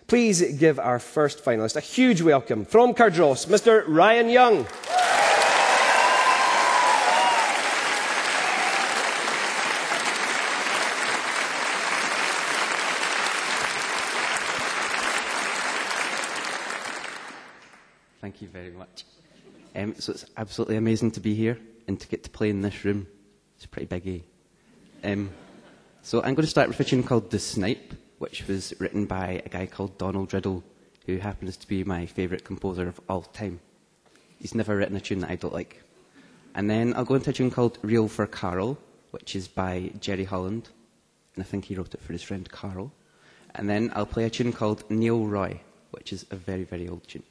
Please give our first finalist a huge welcome from Cardross, Mr. Ryan Young. Thank you very much. So it's absolutely amazing to be here and to get to play in this room. It's pretty big, eh? So I'm going to start with a tune called The Snipe, which was written by a guy called Donald Riddle, who happens to be my favourite composer of all time. He's never written a tune that I don't like. And then I'll go into a tune called Real for Carol, which is by Jerry Holland, and I think he wrote it for his friend Carl. And then I'll play a tune called Neil Roy, which is a very, very old tune.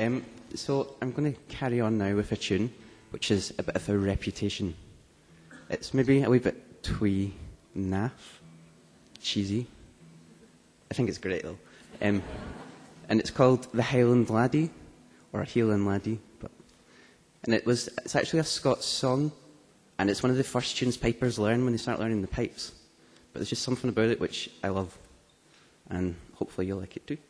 So I'm going to carry on now with a tune, which is a bit of a reputation. It's maybe a wee bit twee, naff, cheesy. I think it's great though. And it's called The Highland Laddie, or a Highland Laddie. And it's actually a Scots song, and it's one of the first tunes pipers learn when they start learning the pipes. But there's just something about it which I love, and hopefully you'll like it too.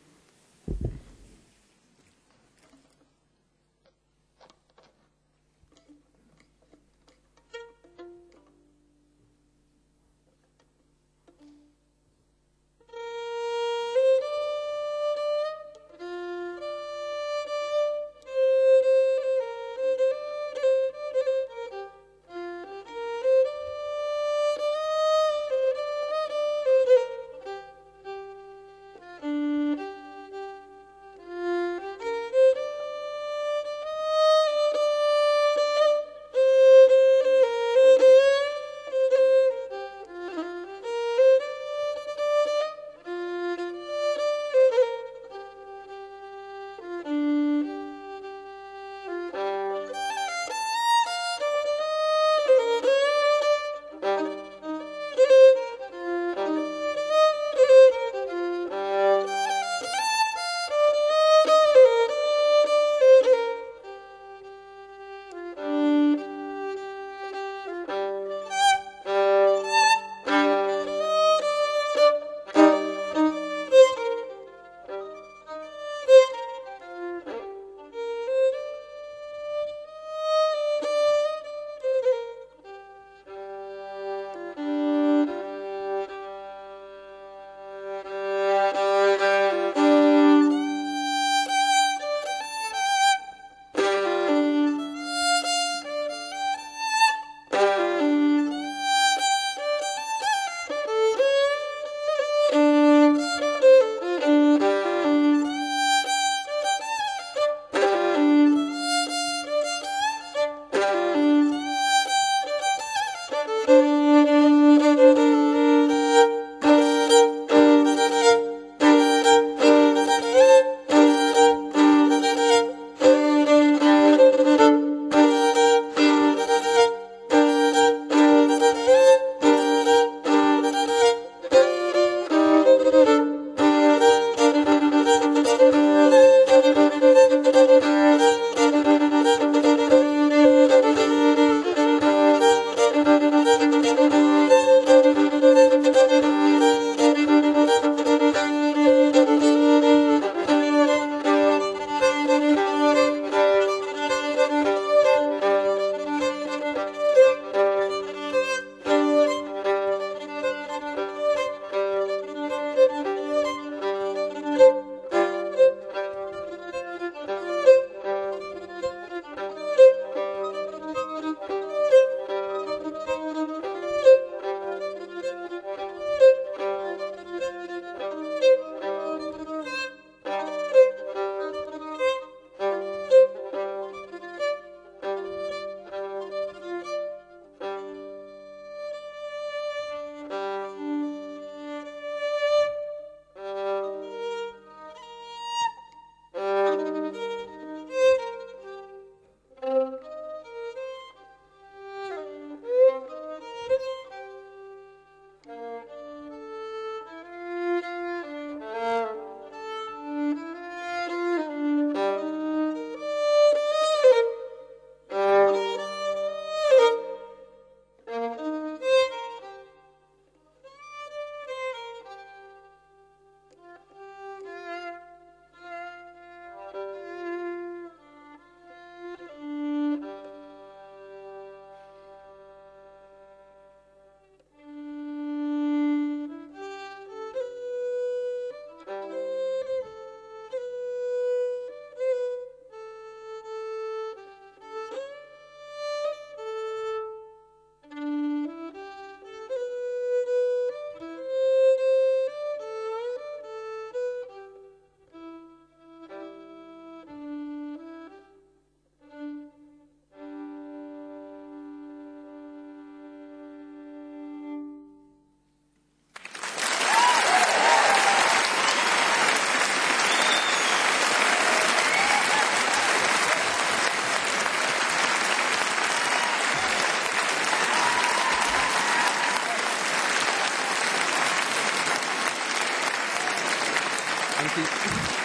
Thank you.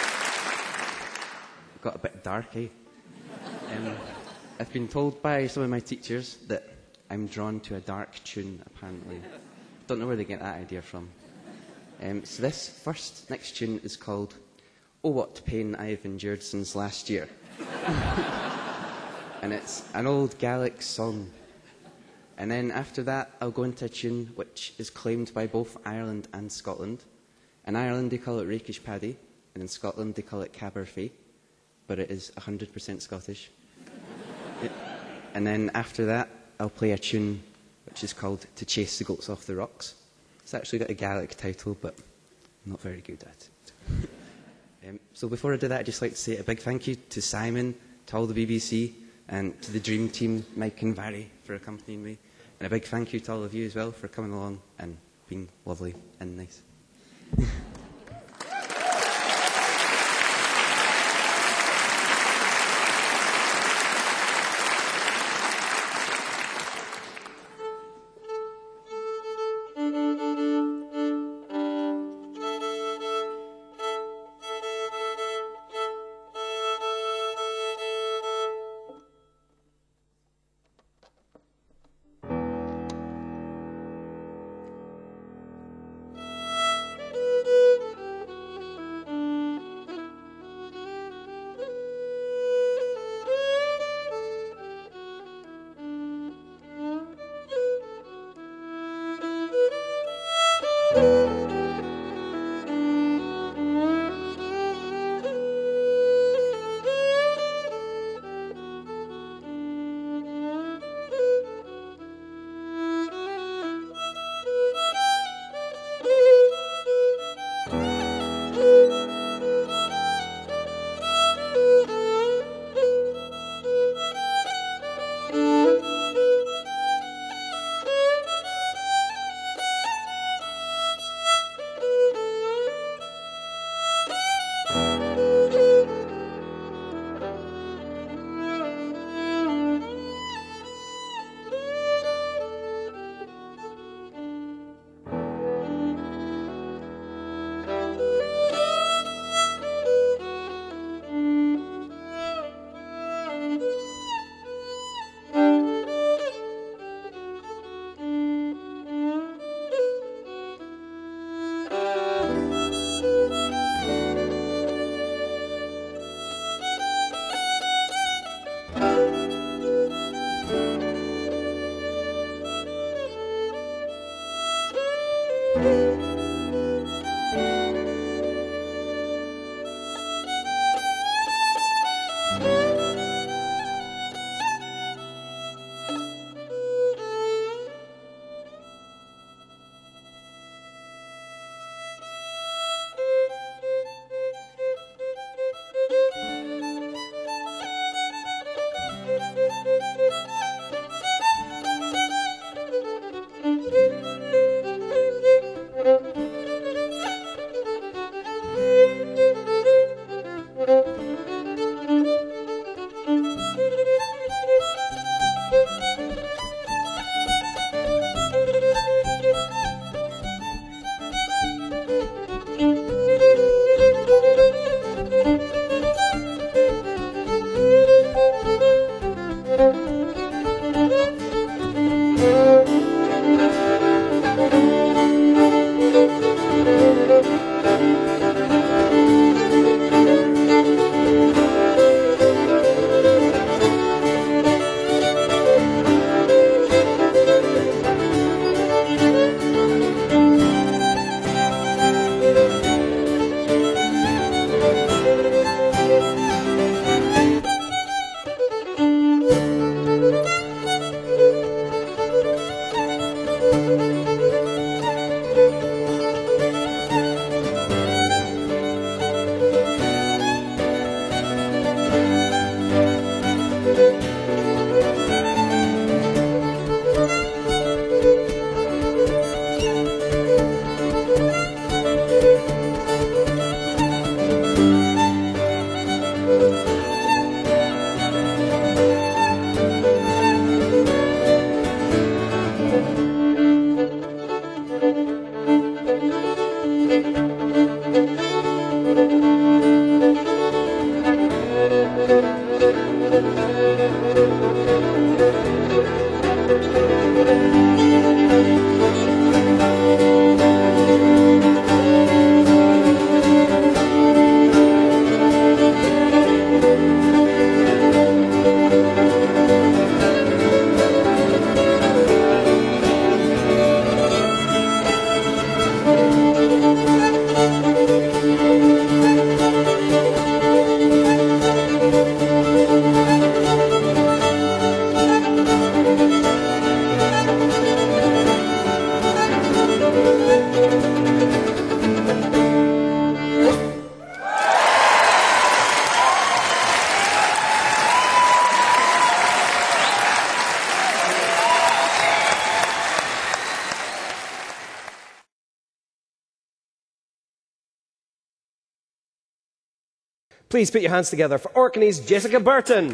Got a bit dark, eh? I've been told by some of my teachers that I'm drawn to a dark tune, apparently. Don't know where they get that idea from. So this next tune is called Oh What Pain I've Endured Since Last Year. And it's an old Gaelic song. And then after that, I'll go into a tune which is claimed by both Ireland and Scotland. In Ireland, they call it Rakish Paddy, and in Scotland, they call it Caberfeidh, but it is 100% Scottish. And then after that, I'll play a tune which is called To Chase the Goats Off the Rocks. It's actually got a Gaelic title, but I'm not very good at it. So before I do that, I'd just like to say a big thank you to Simon, to all the BBC, and to the Dream Team, Mike and Barry, for accompanying me. And a big thank you to all of you as well for coming along and being lovely and nice. Please put your hands together for Orkney's Jessica Burton.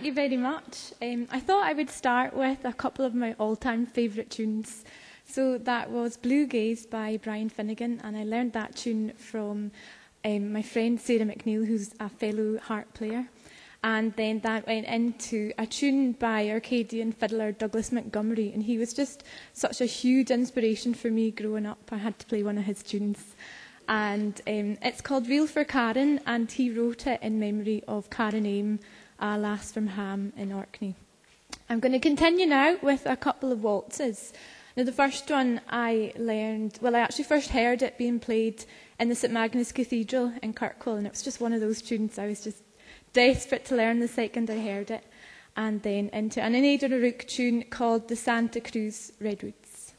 you very much. I thought I would start with a couple of my all-time favourite tunes. So that was Blue Gaze by Brian Finnegan, and I learned that tune from my friend Sarah McNeil, who's a fellow harp player. And then that went into a tune by Arcadian fiddler Douglas Montgomery, and he was just such a huge inspiration for me growing up. I had to play one of his tunes. And it's called Reel for Karen, and he wrote it in memory of Karen Aim, a lass from Ham in Orkney. I'm going to continue now with a couple of waltzes. Now, the first one I learned, well, I actually first heard it being played in the St Magnus Cathedral in Kirkwall, and it was just one of those tunes I was just desperate to learn the second I heard it. And then into an Inéidir O'Rourke tune called the Santa Cruz Redwoods.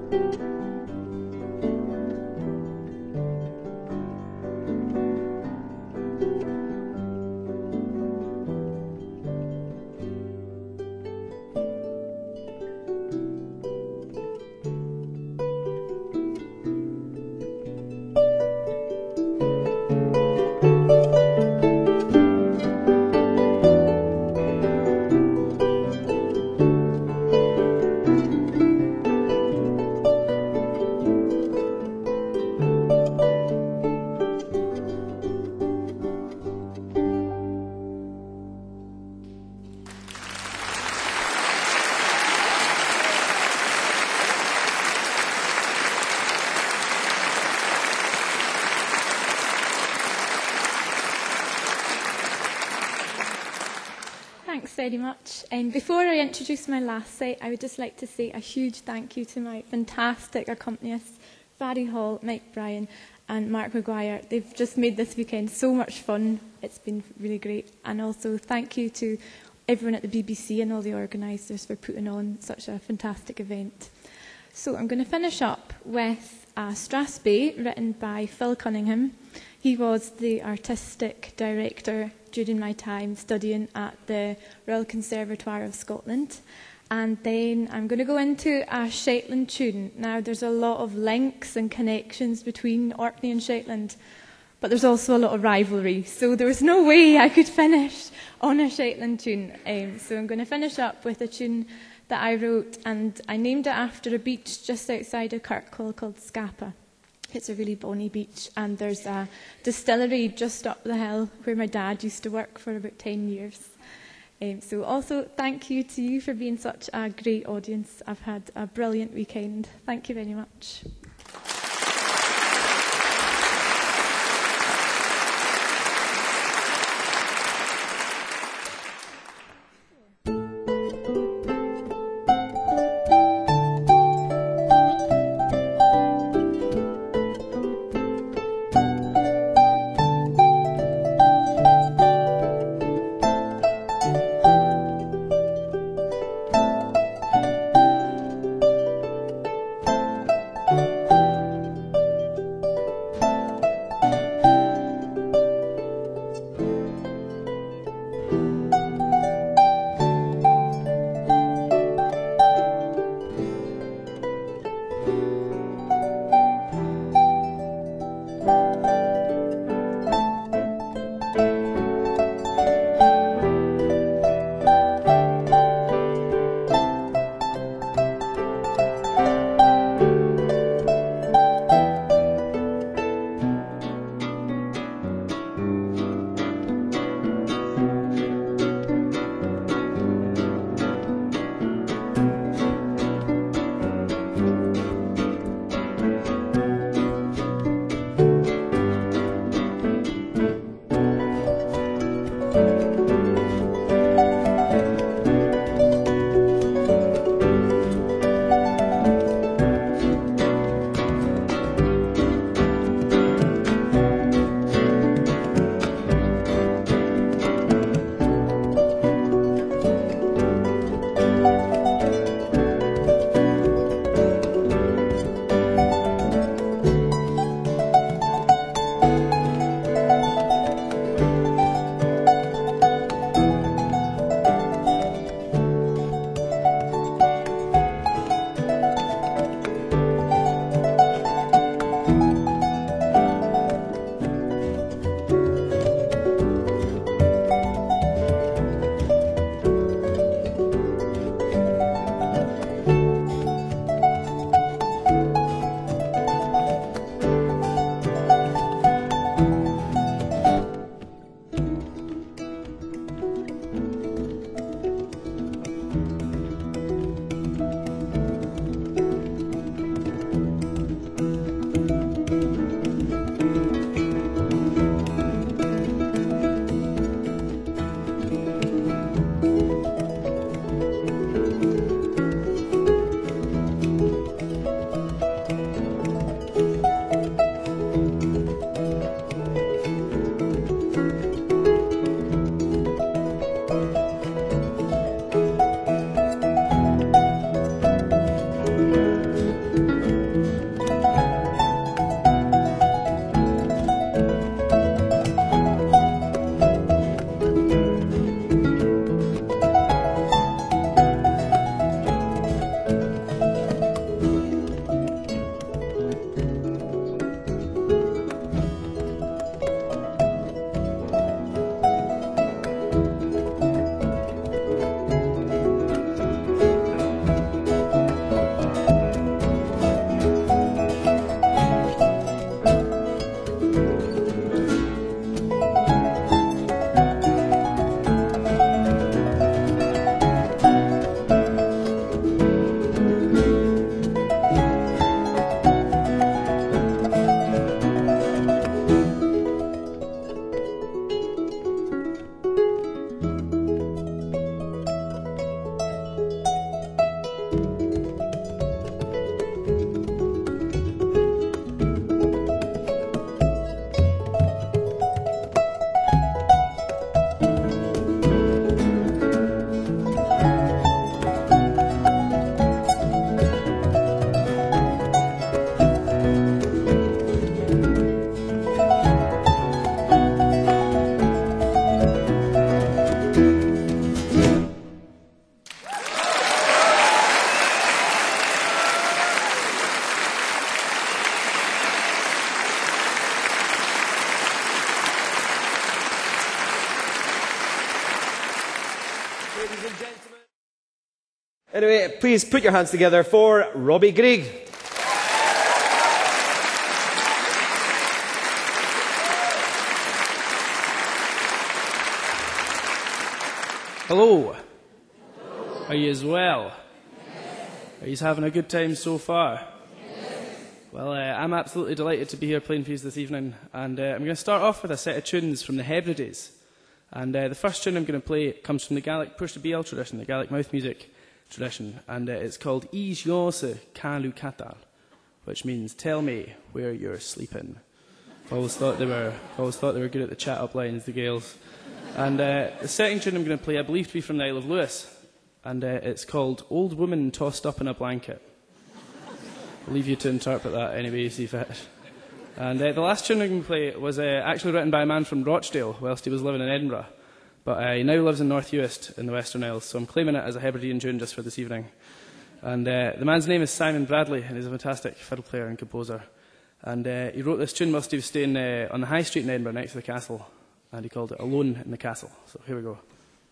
Thanks very much. And before I introduce my last set, I would just like to say a huge thank you to my fantastic accompanists, Barry Hall, Mike Bryan and Mark Maguire. They've just made this weekend so much fun. It's been really great. And also thank you to everyone at the BBC and all the organisers for putting on such a fantastic event. So I'm going to finish up with Strathspey, written by Phil Cunningham. He was the artistic director during my time studying at the Royal Conservatoire of Scotland. And then I'm going to go into a Shetland tune. Now, there's a lot of links and connections between Orkney and Shetland, but there's also a lot of rivalry. So there was no way I could finish on a Shetland tune. So I'm going to finish up with a tune that I wrote, and I named it after a beach just outside of Kirkwall called Scapa. It's a really bonny beach, and there's a distillery just up the hill where my dad used to work for about 10 years. So also thank you to you for being such a great audience. I've had a brilliant weekend. Thank you very much. Anyway, please put your hands together for Robbie Greig. Hello. Are you as well? Are you having a good time so far? Well, I'm absolutely delighted to be here playing for you this evening, and I'm going to start off with a set of tunes from the Hebrides. And the first tune I'm going to play comes from the Gaelic Push to BL tradition, the Gaelic mouth music tradition, and it's called Is Yose Kalu Katal, which means "Tell me where you're sleeping." I've always thought they were good at the chat-up lines, the Gaels. And the second tune I'm going to play, I believe to be from the Isle of Lewis, and it's called "Old Woman Tossed Up in a Blanket." I'll leave you to interpret that any way you see fit. And the last tune I'm going to play was actually written by a man from Rochdale whilst he was living in Edinburgh, but he now lives in North Uist in the Western Isles, so I'm claiming it as a Hebridean tune just for this evening. And the man's name is Simon Bradley, and he's a fantastic fiddle player and composer. And he wrote this tune whilst he was staying on the High Street in Edinburgh next to the castle, and he called it "Alone in the Castle." So here we go.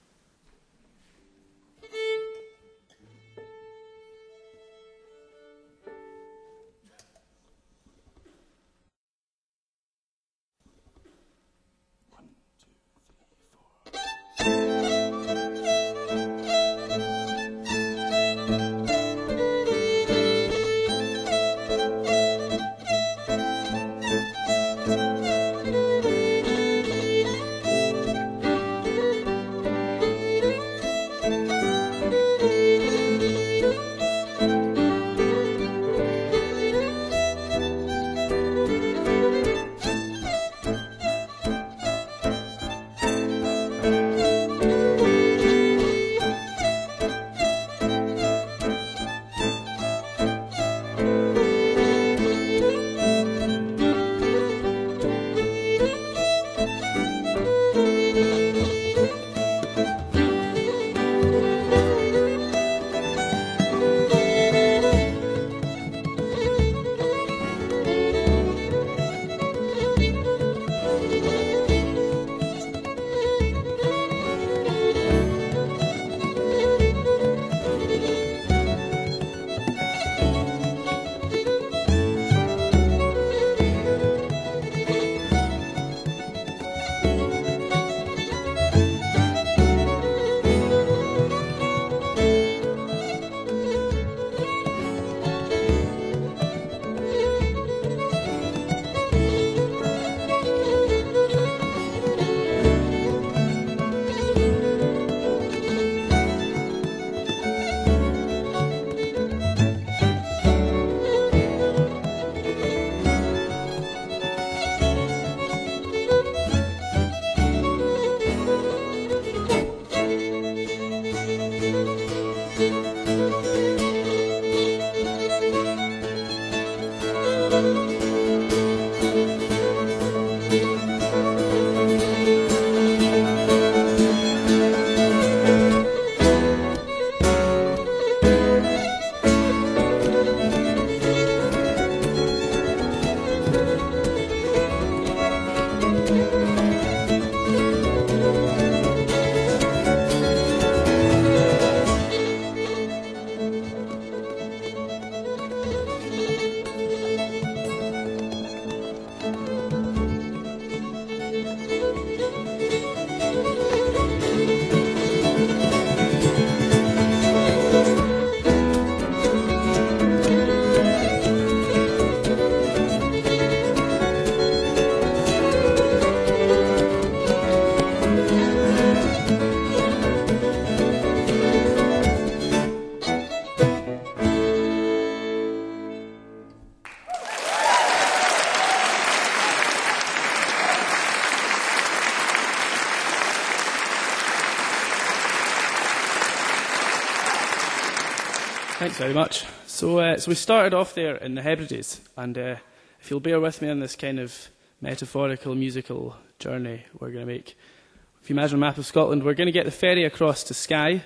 Thanks very much. So we started off there in the Hebrides, and if you'll bear with me on this kind of metaphorical musical journey we're going to make. If you imagine a map of Scotland, we're going to get the ferry across to Skye,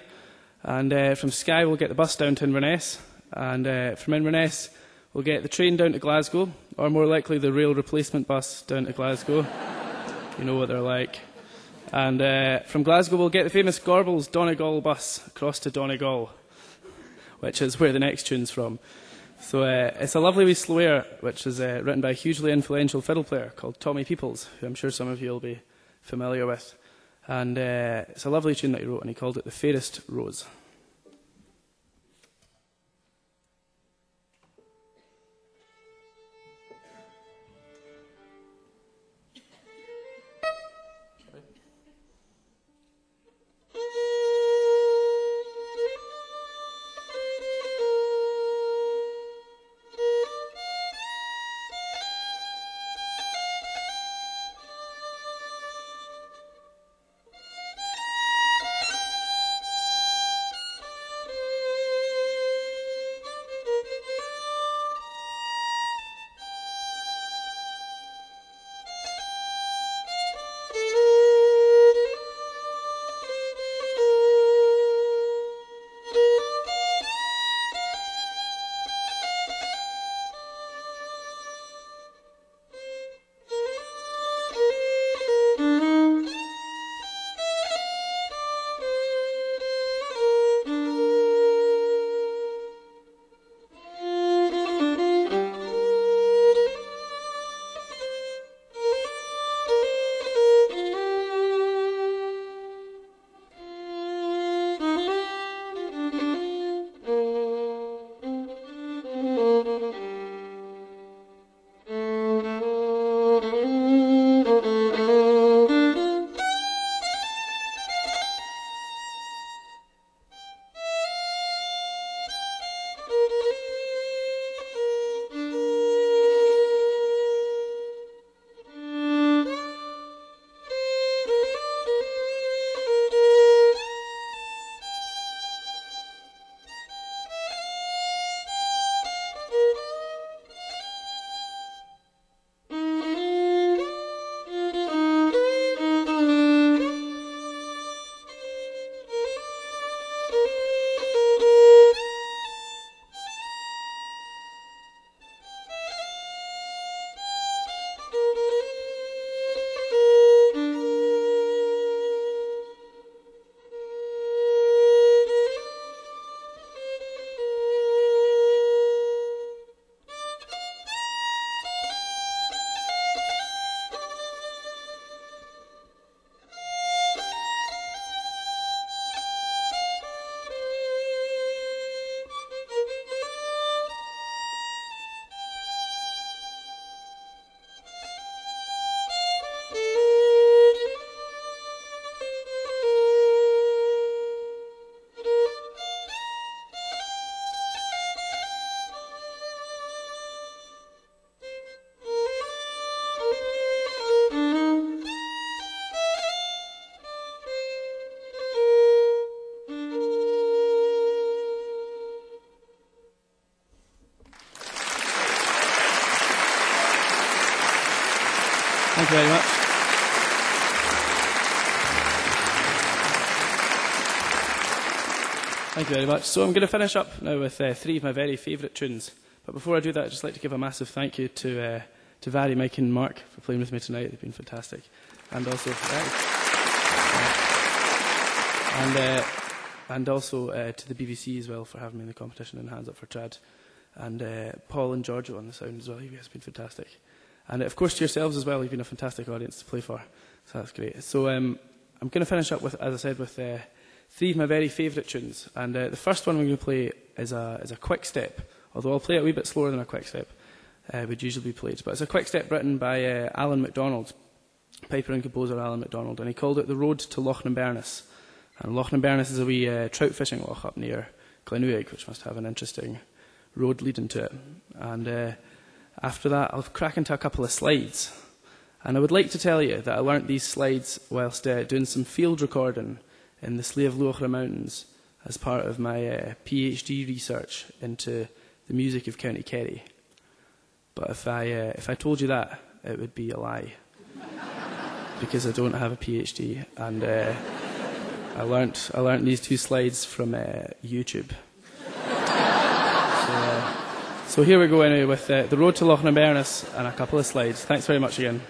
and from Skye we'll get the bus down to Inverness, and from Inverness we'll get the train down to Glasgow, or more likely the rail replacement bus down to Glasgow. You know what they're like. And from Glasgow we'll get the famous Gorbals Donegal bus across to Donegal. which is where the next tune's from. So it's a lovely wee slow air, which is written by a hugely influential fiddle player called Tommy Peoples, who I'm sure some of you will be familiar with. And it's a lovely tune that he wrote, and he called it The Fairest Rose. Thank you very much. Thank you very much. So I'm going to finish up now with three of my very favourite tunes. But before I do that, I'd just like to give a massive thank you to Vary, Mike and Mark for playing with me tonight. They've been fantastic. And also, to the BBC as well for having me in the competition and Hands Up for Trad. And Paul and Giorgio on the sound as well. You guys have been fantastic. And of course to yourselves as well. You've been a fantastic audience to play for. So that's great. So I'm going to finish up with, as I said, with three of my very favourite tunes. And the first one we're going to play is a quick step. Although I'll play it a wee bit slower than a quick step would usually be played. But it's a quick step written by Alan MacDonald, piper and composer Alan MacDonald. And he called it The Road to Loch Namberness. And Loch Namberness is a wee trout fishing loch up near Glenuig, which must have an interesting road leading to it. And after that, I'll crack into a couple of slides. And I would like to tell you that I learnt these slides whilst doing some field recording in the Slave Luachra Mountains as part of my PhD research into the music of County Kerry. But if I told you that, it would be a lie. Because I don't have a PhD. And I learnt these two slides from YouTube. So here we go anyway with The Road to Loch Namberness and a couple of slides. Thanks very much again.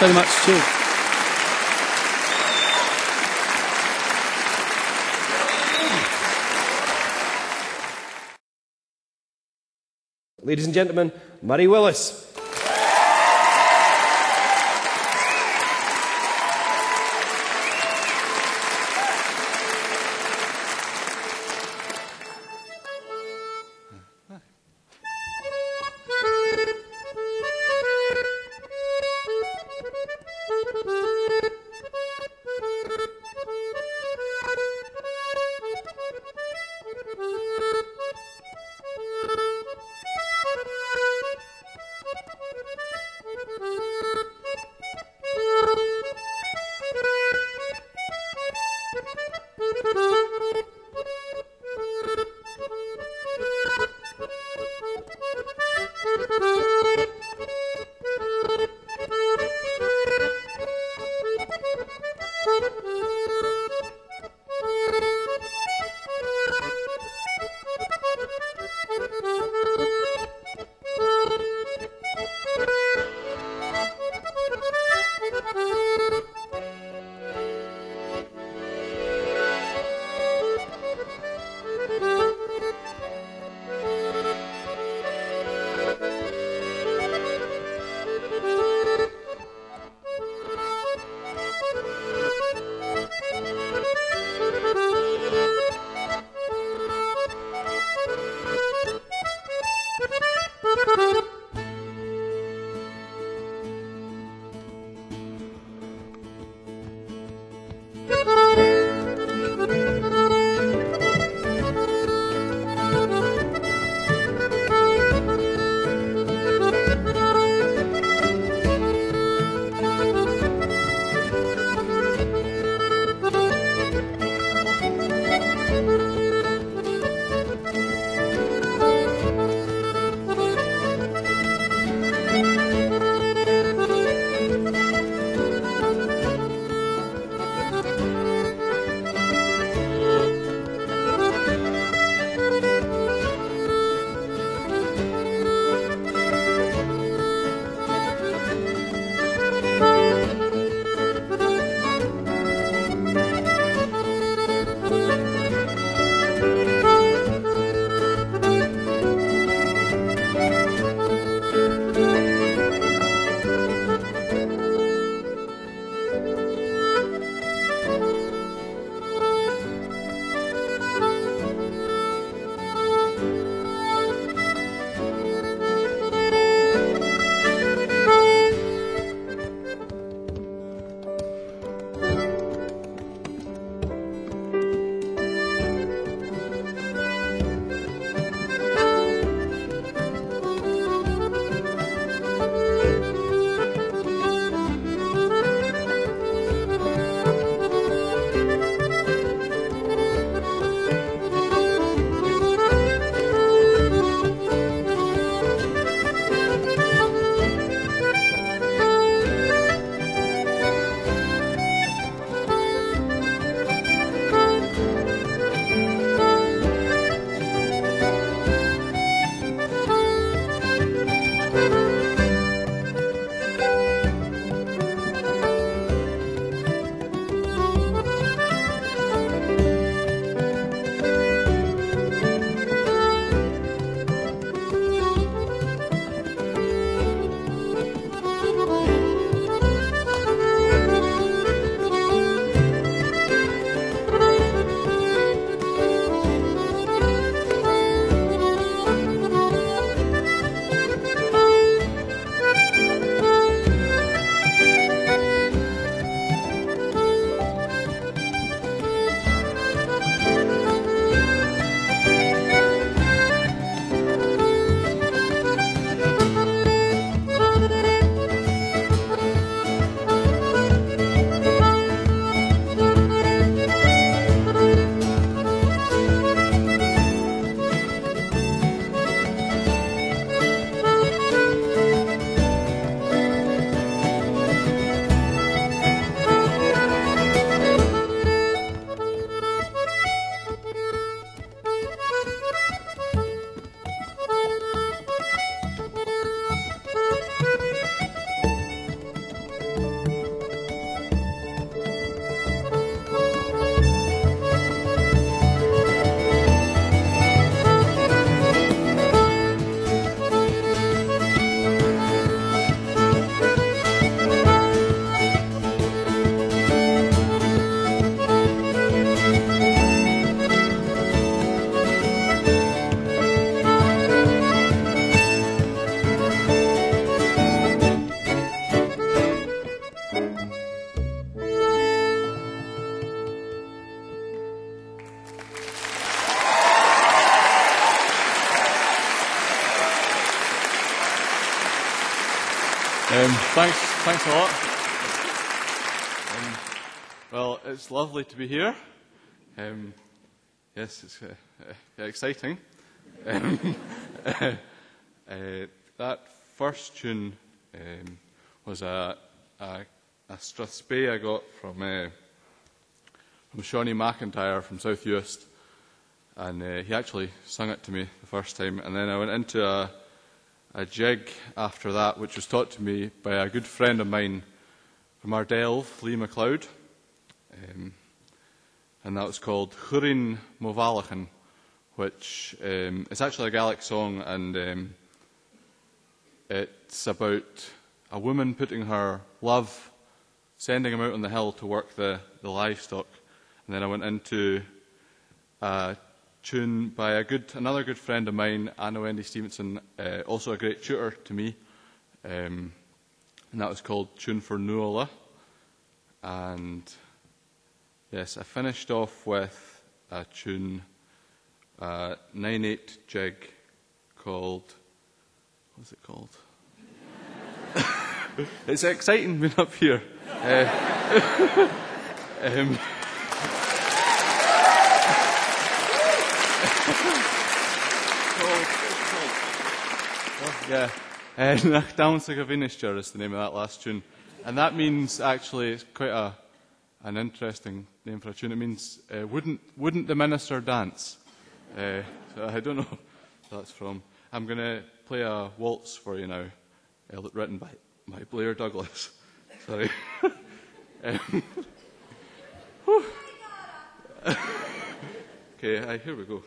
very much. Cheers. Ladies and gentlemen, Murray Willis. Thanks a lot. Well, it's lovely to be here. Yes, it's exciting. That first tune was a strathspey I got from Shawnee McIntyre from South Uist, and he actually sung it to me the first time, and then I went into a jig after that, which was taught to me by a good friend of mine from Ardell, Lee MacLeod, and that was called Churin Movalachan, which is actually a Gaelic song, and it's about a woman putting her love, sending him out on the hill to work the livestock. And then I went into a tune by another good friend of mine, Anna Wendy Stevenson, also a great tutor to me, and that was called Tune for Nuala. And yes, I finished off with a tune, 9/8 jig called, what's it called? It's exciting being up here. Yeah, Nach Dansig of Inisher is the name of that last tune, and that means actually it's quite an interesting name for a tune. It means wouldn't the minister dance? So I don't know where that's from. I'm going to play a waltz for you now, written by Blair Douglas. Sorry. Okay, here we go.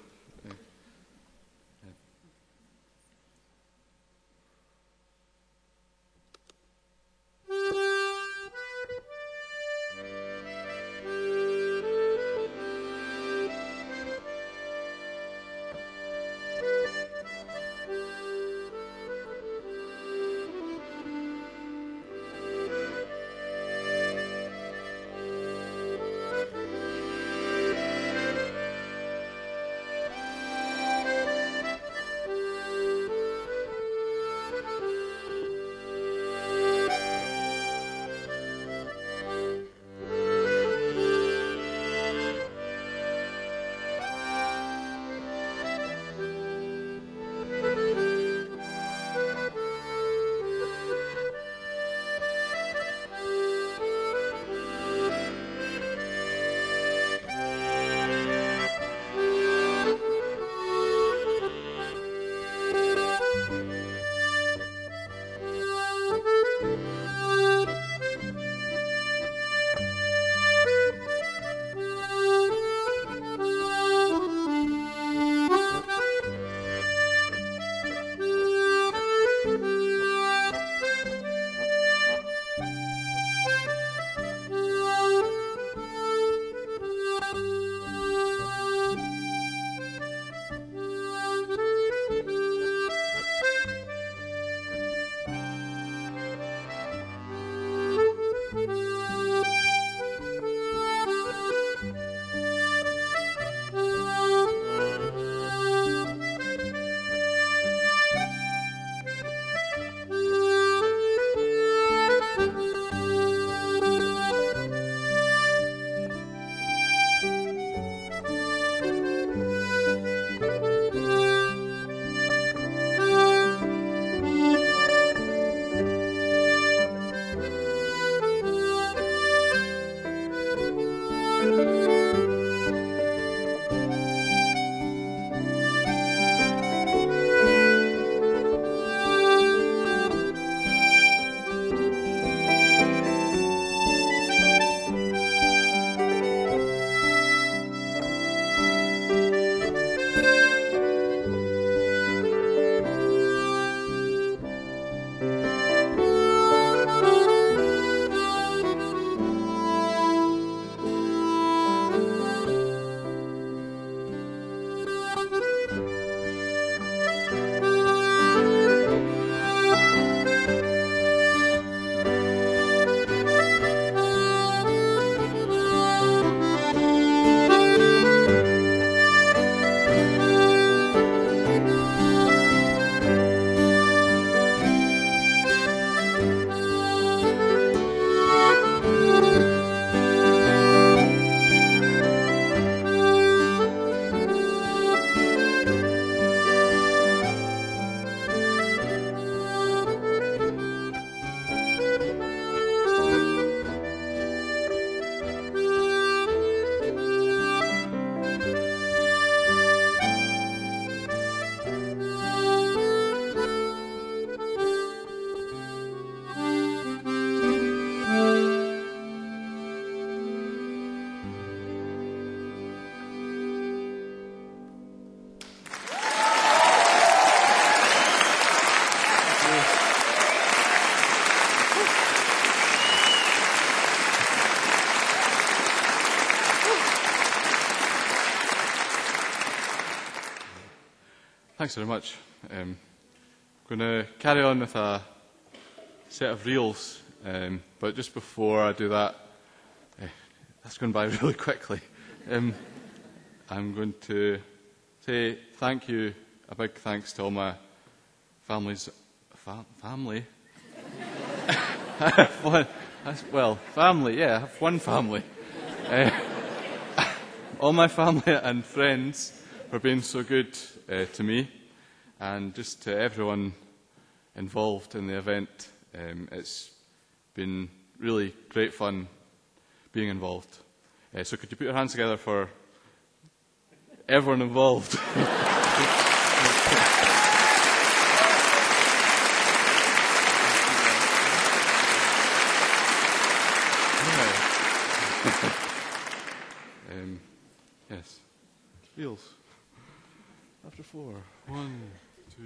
Thanks very much. I'm going to carry on with a set of reels, but just before I do that, that's going by really quickly. I'm going to say thank you, a big thanks to all my family. Family, yeah, I have one family. All my family and friends for being so good to me, and just to everyone involved in the event. It's been really great fun being involved. So could you put your hands together for everyone involved? Yes. Wheels. After 4. 1, 2,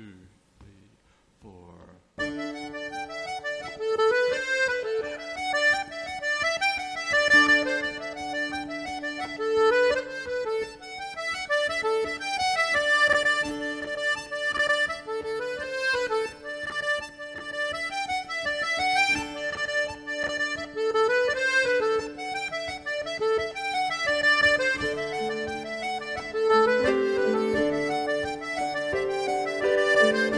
3, 4.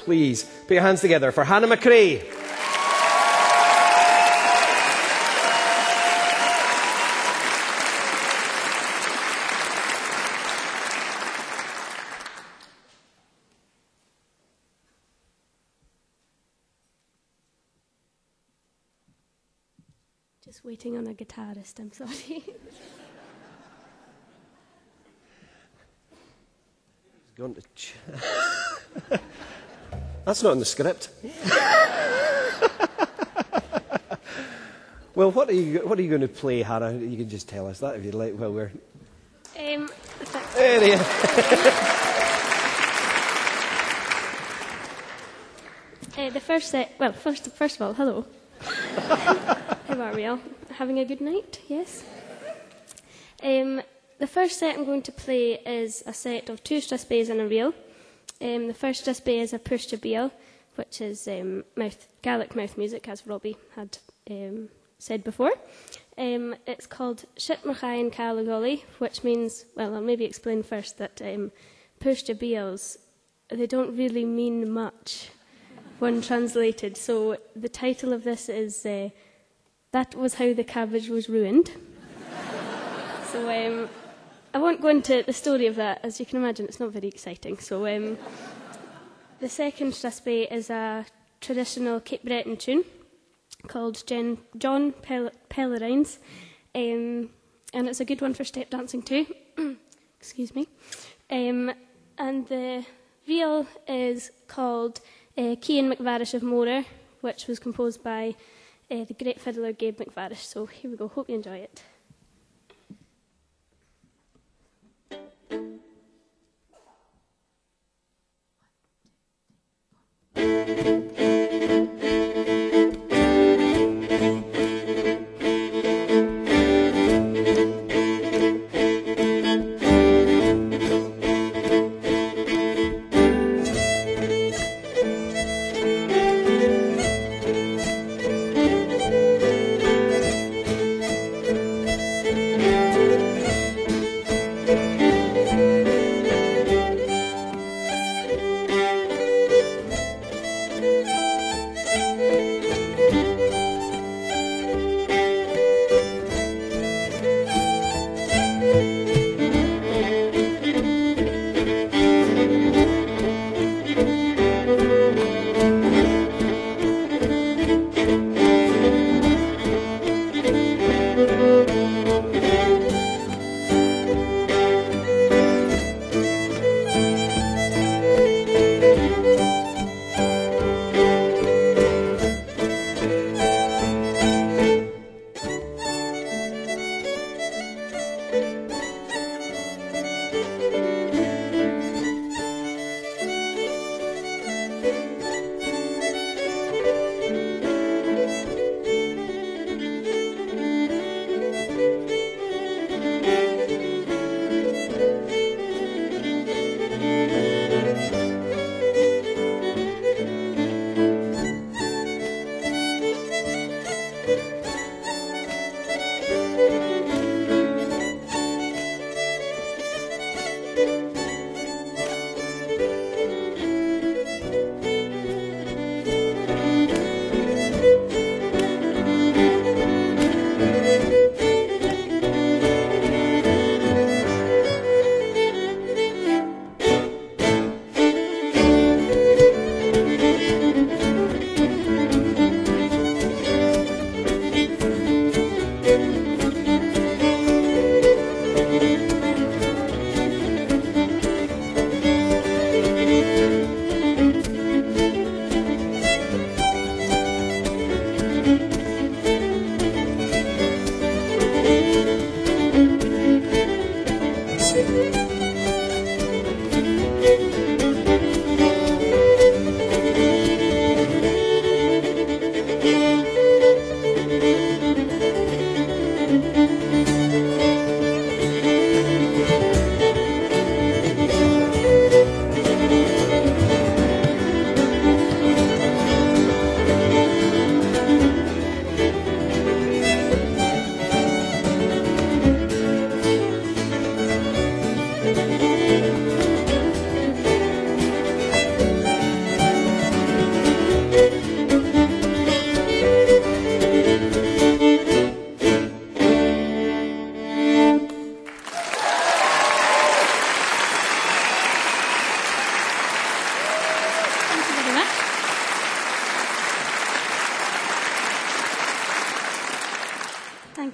please put your hands together for Hannah McRae. Just waiting on a guitarist, I'm sorry. Going to That's not in the script. Well, what are you going to play, Hannah? You can just tell us that if you'd like. Well, we're there he is. The first set. Well, first of all, hello. How are we all? Having a good night? Yes. The first set I'm going to play is a set of 2 strathspeys and a reel. The first strathspey is a Push to Beal, which is Gaelic mouth music, as Robbie had said before. It's called Shit Marchai and Calagolly, which means, well, I'll maybe explain first that Push to Beals, they don't really mean much when translated. So the title of this is That Was How the Cabbage Was Ruined. So I won't go into the story of that. As you can imagine, it's not very exciting. So the second strathspey is a traditional Cape Breton tune called John Pellerines, and it's a good one for step dancing too. Excuse me. And the reel is called Cian McVarish of Morer, which was composed by the great fiddler Gabe McVarish. So here we go. Hope you enjoy it.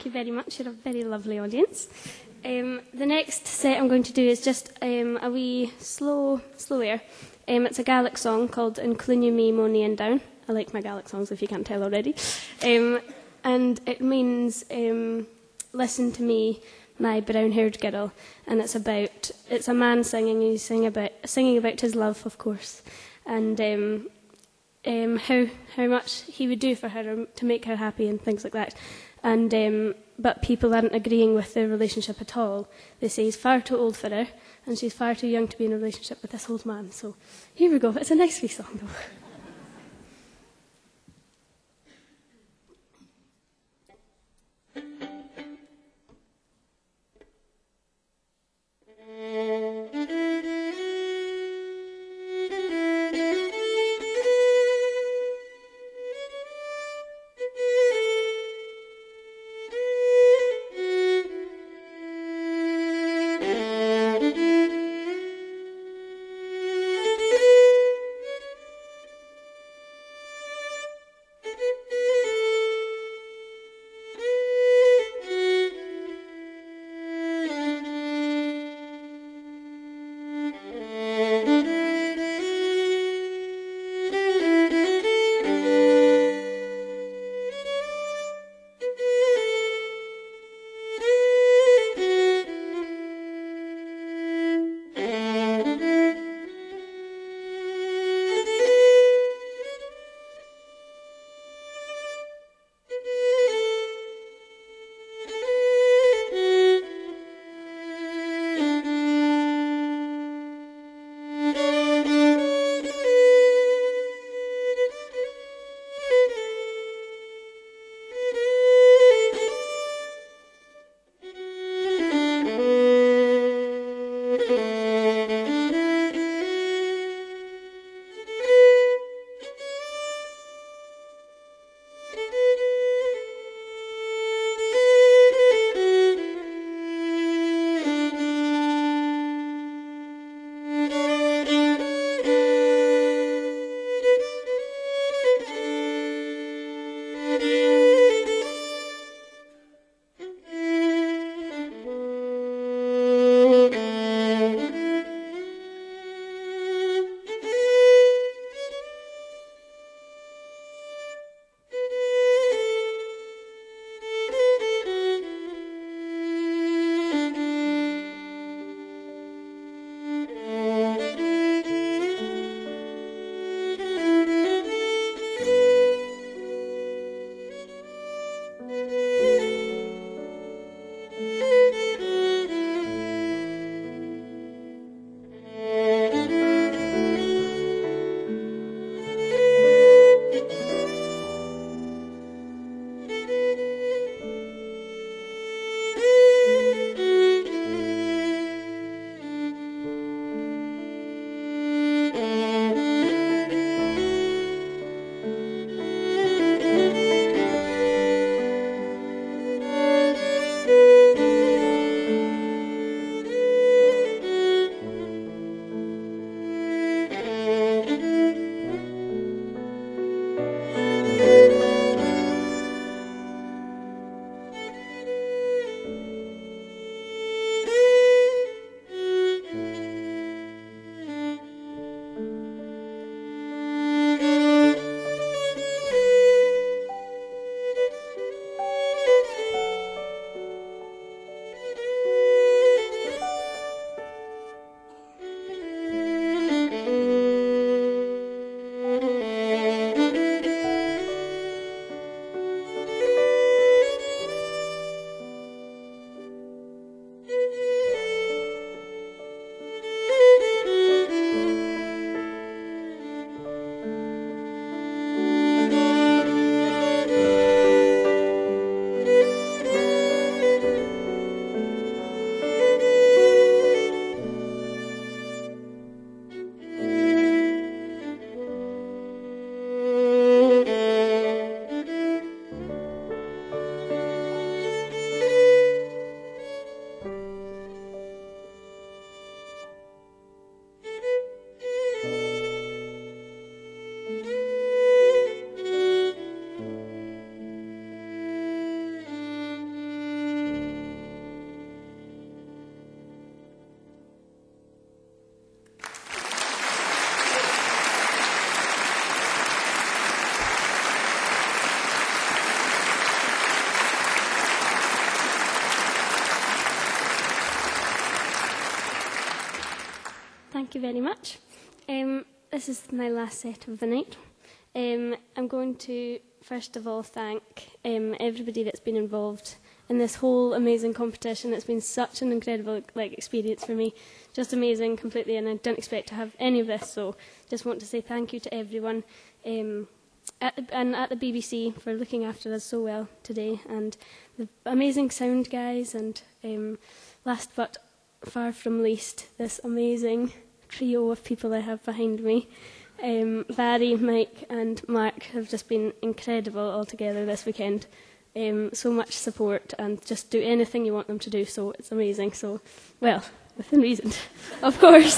Thank you very much. You're a very lovely audience. The next set I'm going to do is just a wee slow air. It's a Gaelic song called Incluine Me Moni and Down. I like my Gaelic songs, if you can't tell already. And it means listen to me, my brown-haired girl. And it's a man singing. He's singing about his love, of course, and how much he would do for her to make her happy and things like that. And but people aren't agreeing with their relationship at all. They say he's far too old for her, and she's far too young to be in a relationship with this old man. So here we go. It's a nice wee song, though. much. This is my last set of the night. I'm going to, first of all, thank everybody that's been involved in this whole amazing competition. It's been such an incredible experience for me. Just amazing completely, and I didn't expect to have any of this, so just want to say thank you to everyone at the BBC for looking after us so well today, and the amazing sound guys, and last but far from least, this amazing trio of people I have behind me. Barry, Mike and Mark have just been incredible all together this weekend. So much support, and just do anything you want them to do, so it's amazing. So, well, within reason, of course.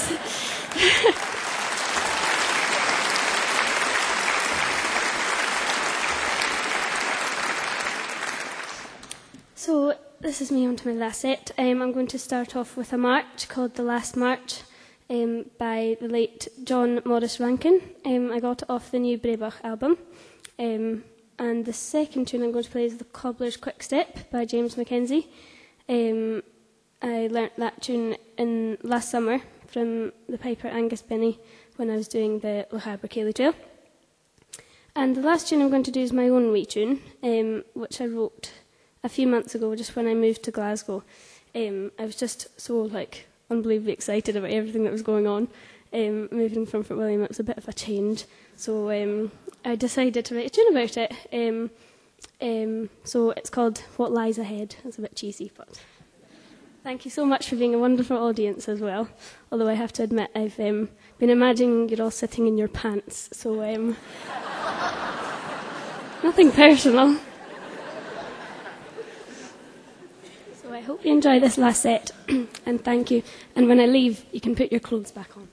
So this is me on to my last set. I'm going to start off with a march called The Last March by the late John Morris Rankin. I got it off the new Brebach album. And the second tune I'm going to play is The Cobbler's Quick Step by James Mackenzie. I learnt that tune last summer from the piper Angus Binney when I was doing the Lochaber Ceilidh Trail. And the last tune I'm going to do is my own wee tune, which I wrote a few months ago, just when I moved to Glasgow. I was just so unbelievably excited about everything that was going on. Moving from Fort William, it was a bit of a change. So I decided to write a tune about it. So it's called What Lies Ahead. It's a bit cheesy, but thank you so much for being a wonderful audience as well. Although I have to admit, I've been imagining you're all sitting in your pants. So nothing personal. So I hope you enjoy this last set, and thank you. And when I leave, you can put your clothes back on.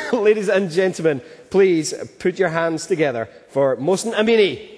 ladies and gentlemen, please put your hands together for Mohsen Amini.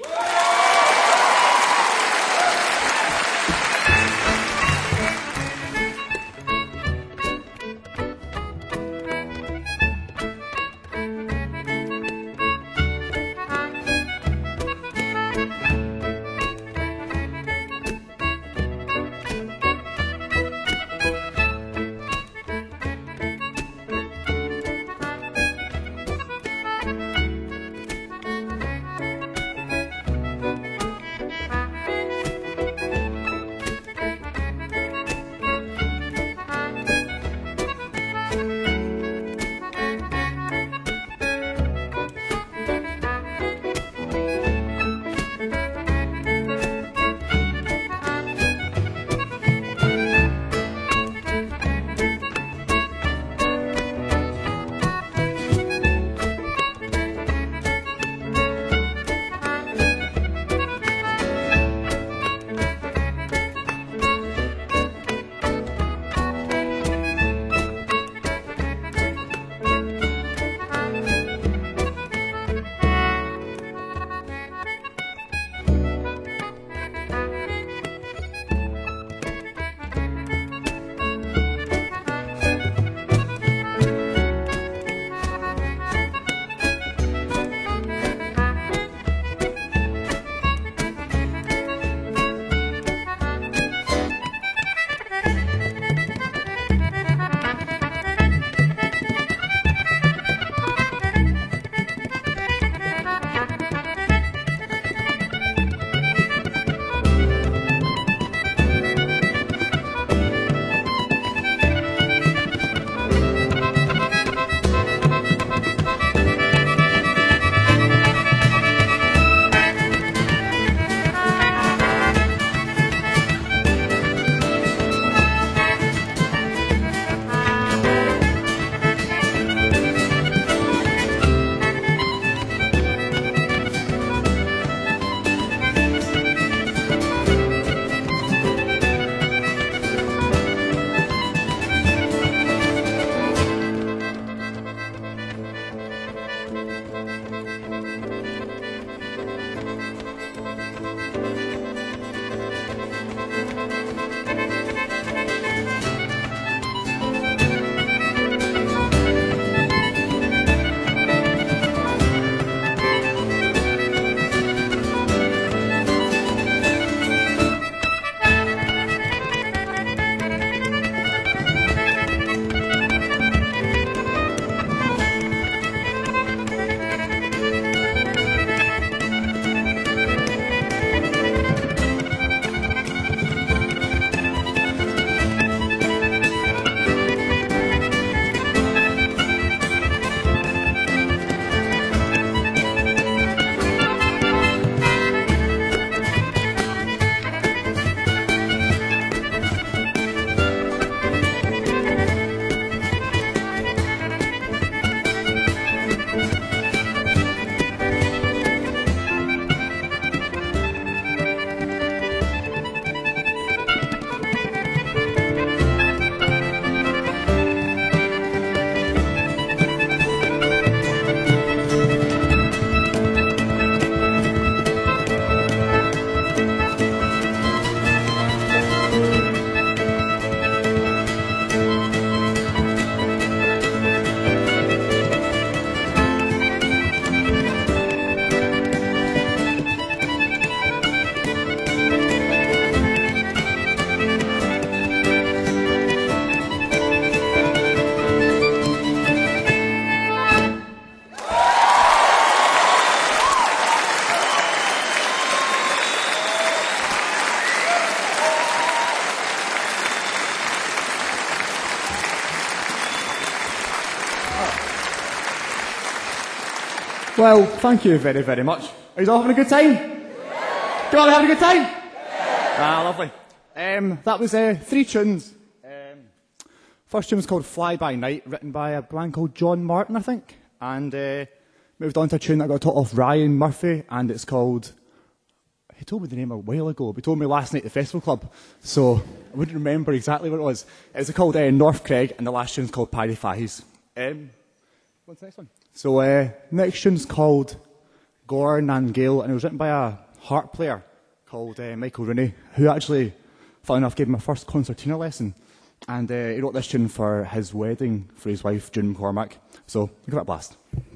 Well, thank you very, very much. Are you all having a good time? Come on, having a good time? Ah, lovely. That was 3 tunes. First tune was called Fly By Night, written by a man called John Martin, I think. And moved on to a tune that got taught off Ryan Murphy, and it's called... He told me the name a while ago, but he told me last night at the Festival Club, so I wouldn't remember exactly what it was. It was called North Craig, and the last tune's called Paddy Fahey's. What's the next one? So, next tune's called Gore Nan Gale, and it was written by a harp player called Michael Rooney, who actually, funnily enough, gave him my first concertina lesson. And he wrote this tune for his wedding for his wife, June McCormack. So, give it a blast.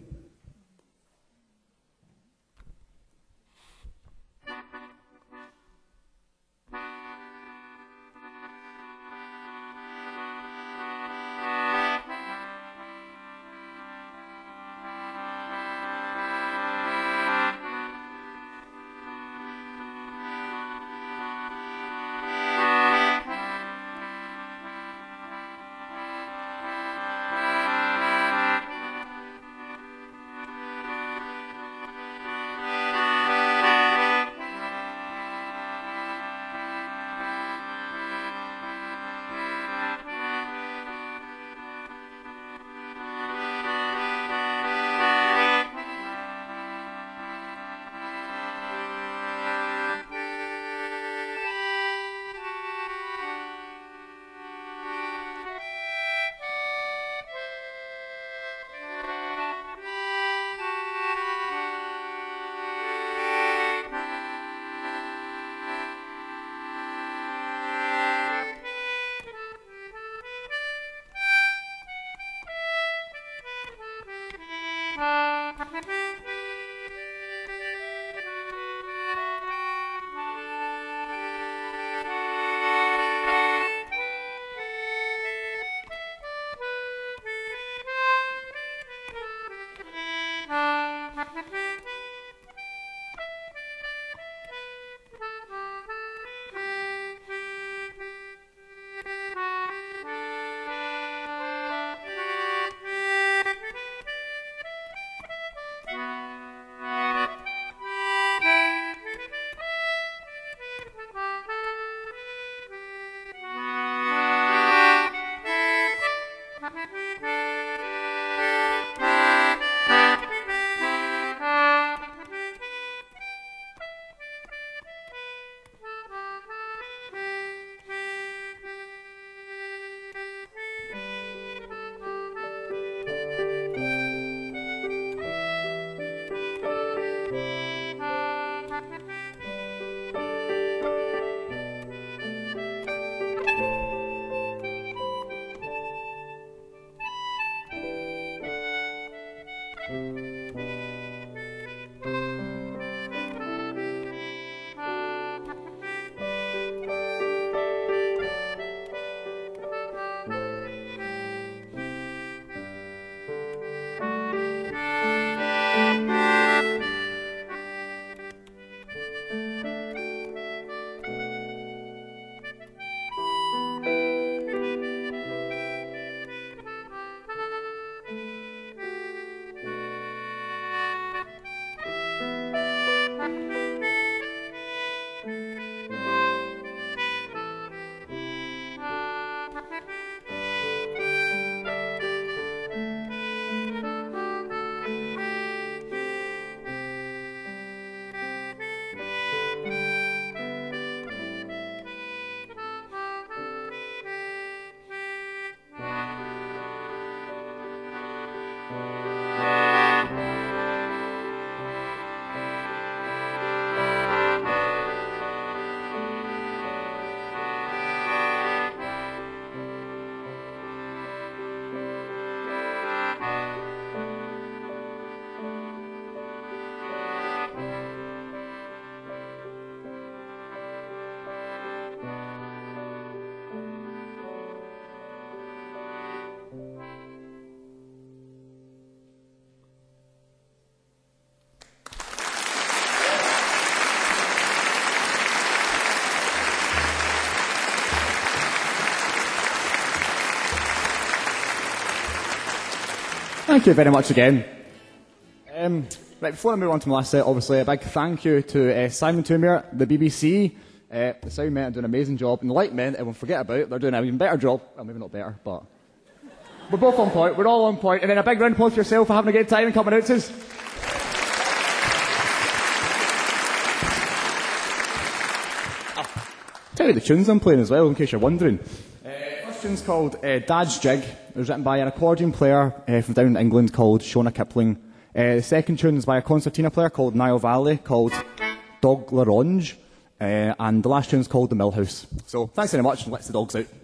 Thank you very much again. Right, before I move on to my last set, obviously a big thank you to Simon Toomere, the BBC. The sound men are doing an amazing job, and the light men, everyone forget about, they're doing an even better job. Well, maybe not better, but we're both on point. We're all on point. And then a big round of applause for yourself for having a good time and coming out to us. I'll tell you the tunes I'm playing as well, in case you're wondering. First tune's called Dad's Jig. It was written by an accordion player from down in England called Shona Kipling. The second tune is by a concertina player called Niall Valley called Dog L'Orange. And the last tune's called The Millhouse. So thanks very much, and let's the dogs out.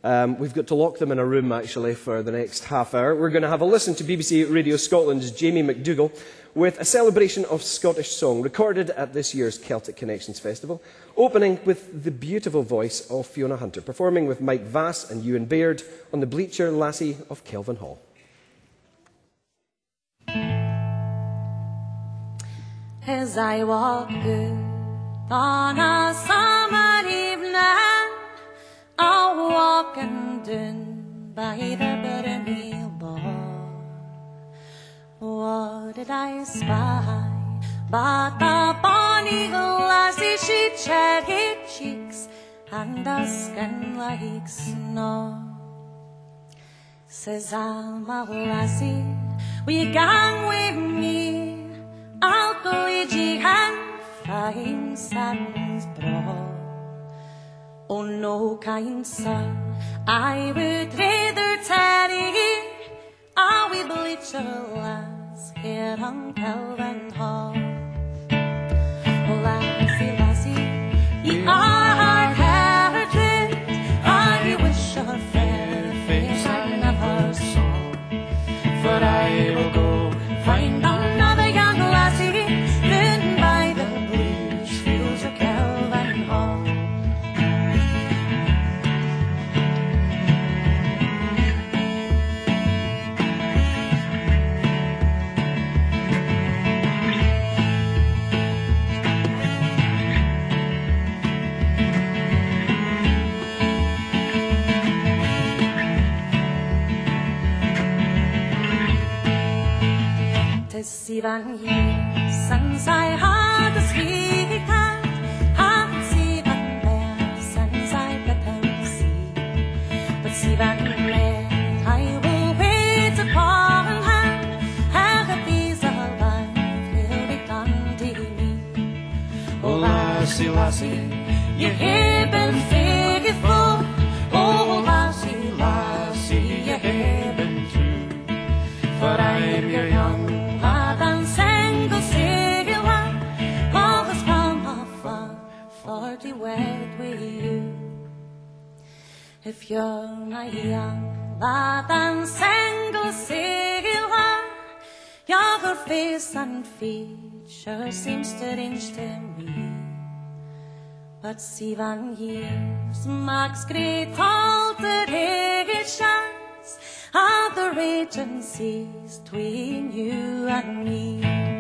We've got to lock them in a room, actually, for the next half hour. We're going to have a listen to BBC Radio Scotland's Jamie McDougall with a celebration of Scottish song recorded at this year's Celtic Connections Festival, opening with the beautiful voice of Fiona Hunter, performing with Mike Vass and Ewan Baird on the Bleacher Lassie of Kelvin Hall. As I walk good on a summer evening, I'm walking down by the Buttermeal Bar. What did I spy but a bonny lassie? She cherry cheeks and a skin like snow. Says I'm a lassie, will you gang with me? I'll go with you and find Saturn's broad. Oh no, kind sir, I would rather tarry. I will bleach a lass here on Kelvin Hall. Oh lassie, lassie, you are hard-hearted. I wish your fair face I never saw. For I will go find another young lassie ridden by the blues fields of Kelvin Hall. Tis 7 years since I had a sweetheart, and 7 there since I let him see. But 7 more I will wait upon her, and the days of life will be done to me. Oh lassie, lassie, you have been faithful. Oh lassie, lassie, you have been true. For I'm your young and single sailor, always from afar, for to wed with you. If you're my young lad and single sailor, your face and feature seems strange to me. But 7 years marks great alterations, and the raging seas between you and me.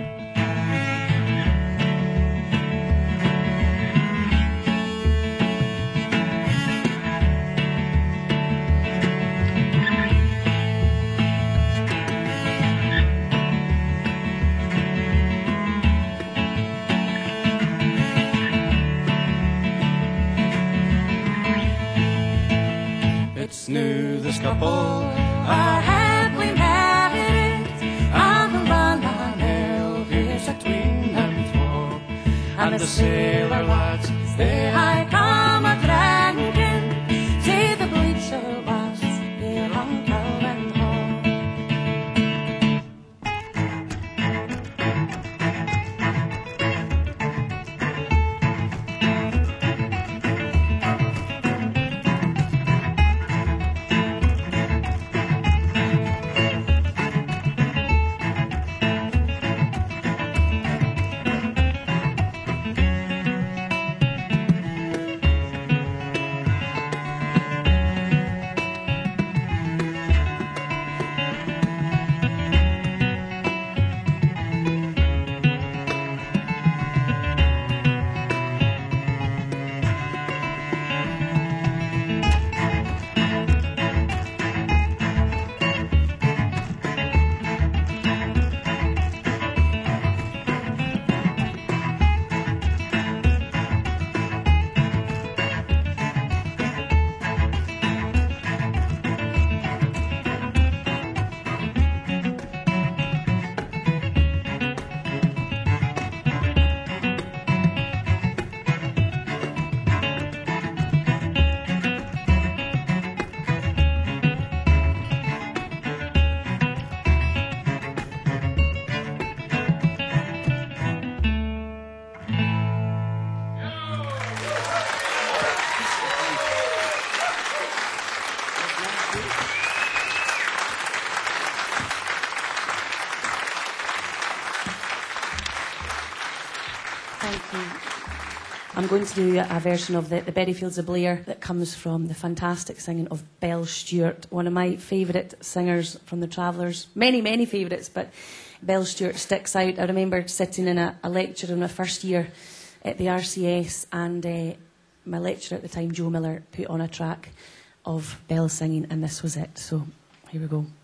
It's new this couple are happily married, and the land and hill is between them twa. And the sailor lads, they I come a drinking, to the bleacher was here on Kelvin Hall. I'm going to do a version of the Berryfields of Blair that comes from the fantastic singing of Belle Stewart, one of my favourite singers from the Travellers. Many, many favourites, but Belle Stewart sticks out. I remember sitting in a lecture in my first year at the RCS, and my lecturer at the time, Joe Miller, put on a track of Belle singing, and this was it. So here we go.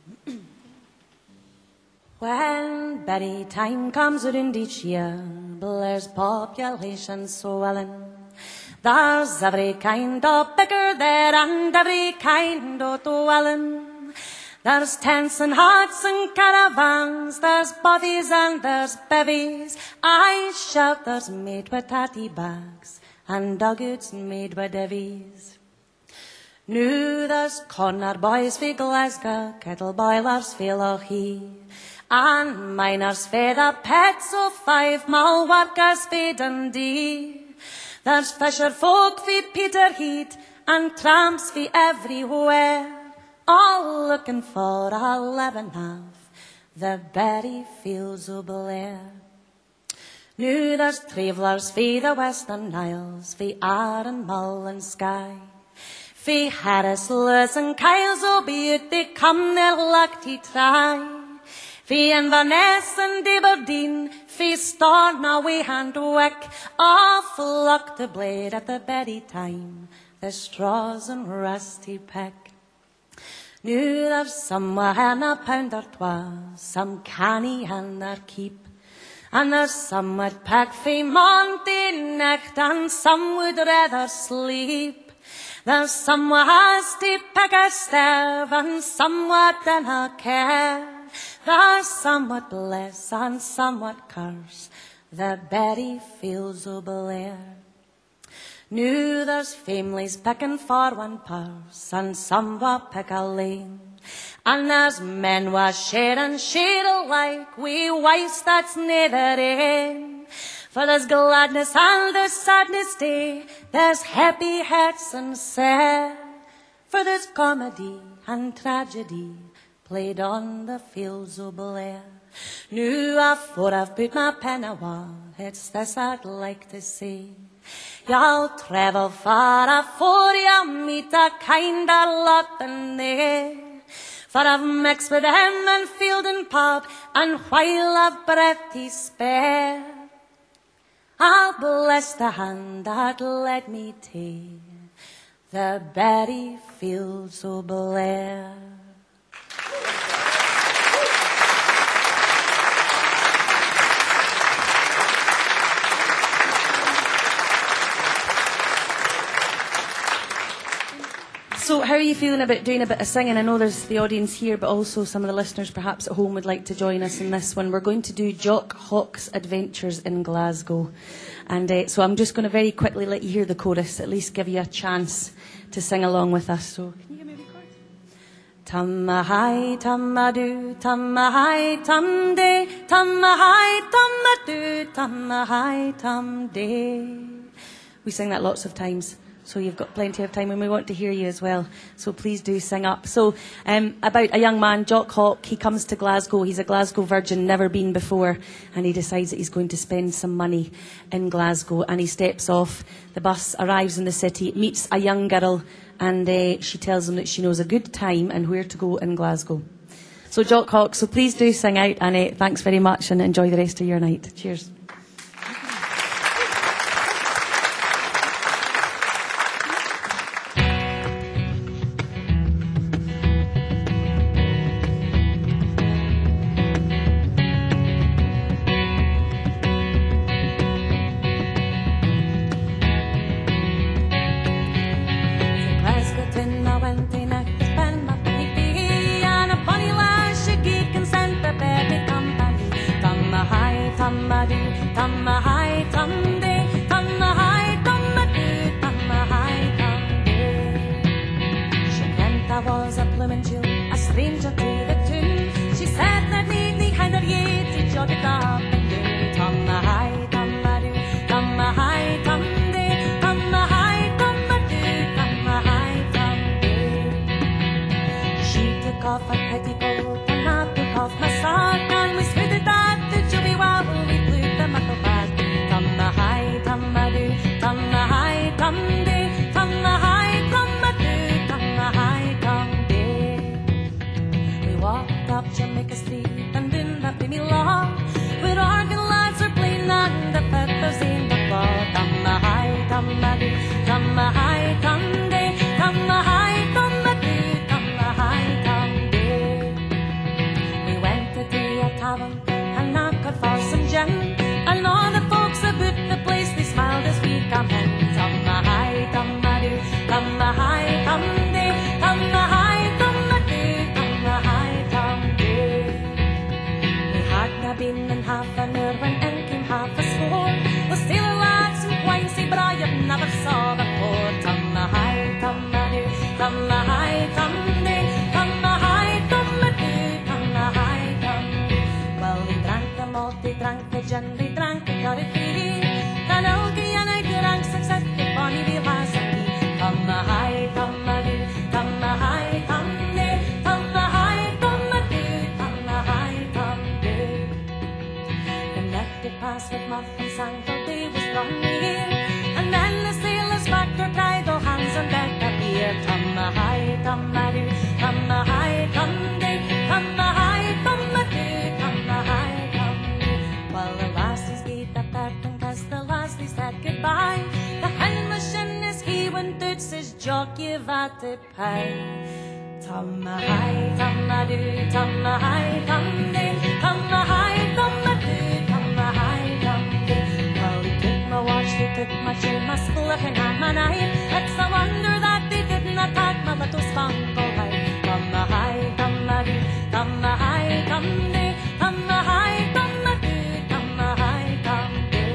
When berry time comes around each year, Blair's population swelling. There's every kind of beggar there and every kind of dwelling. There's tents and huts and caravans, there's bodies and there's bevies. I shout there's made with tatty bags and dogoods made with devies. Now there's Connor boys fi Glasgow, kettle boilers fi Lochee, and miners fi the pets of 5 mile workers fi Dundee. There's fisher folk fi Peterhead and tramps fi everywhere, all looking for a living half the berry fields of Blair. Now there's travellers fi the Western Isles, fi Arran, Mull and Skye, fi Harris, Lewis and Kyles, albeit they come their luck to try. Fi Inverness and Aberdeen, fi Stornoway and Wick, all flock to Blair at the berry time, the straws and rusty pick. Now there's some wi' a pound or twa, some canny in their keep, and there's some would pick fi Monday night, and some would rather sleep. There's some wi' has to pick a stave, and some would dinna care. There's some would bless and some would curse the berry fields of Blair. Now there's families picking for 1 purse, and some will pick a lane, and there's men wa share and share alike, we wives that's neither in. For there's gladness and there's sadness day, there's happy hearts and sad, for there's comedy and tragedy played on the fields of Blair. Now afore I've put my pen awa, it's this I'd like to say. You'll travel far afore you meet a kinder lot than they. For I've mixed with him in field and pub, and while I've breath to spare, I'll bless the hand that led me to the berry fields of Blair. So how are you feeling about doing a bit of singing? I know there's the audience here, but also some of the listeners perhaps at home would like to join us in this one. We're going to do Jock Hawk's Adventures in Glasgow. And so I'm just going to very quickly let you hear the chorus, at least give you a chance to sing along with us. So can you give me the chorus? Tum-a-hi, tum-a-doo, tum-a-hi, tum-day, tum-a-hi, tum-a-doo, tum-a-hi, tum-day. We sing that lots of times. So you've got plenty of time, and we want to hear you as well. So please do sing up. So about a young man, Jock Hawk, he comes to Glasgow. He's a Glasgow virgin, never been before, and he decides that he's going to spend some money in Glasgow. And he steps off. The bus arrives in the city, meets a young girl, and she tells him that she knows a good time and where to go in Glasgow. So Jock Hawk, so please do sing out, and thanks very much, and enjoy the rest of your night. Cheers. Tum-a-hi, tum-a-doo, tum-a-hi. come a do, come a high, come day, come a high, come a do, come a high, come day. Well, the lassies gave the parting cause the lassies said goodbye. The hen machinist he went out says jockey vat pie. Come a high, come a do, come a high, come day, come a high, come a do, come a high, come day. Well, they took my watch, they took my chain, my slipping and my knife. It's a wonder that they didn't attack my little spunkle life. Come a high, come a do, come a high, come day, come a high, come a do, come a high, come day.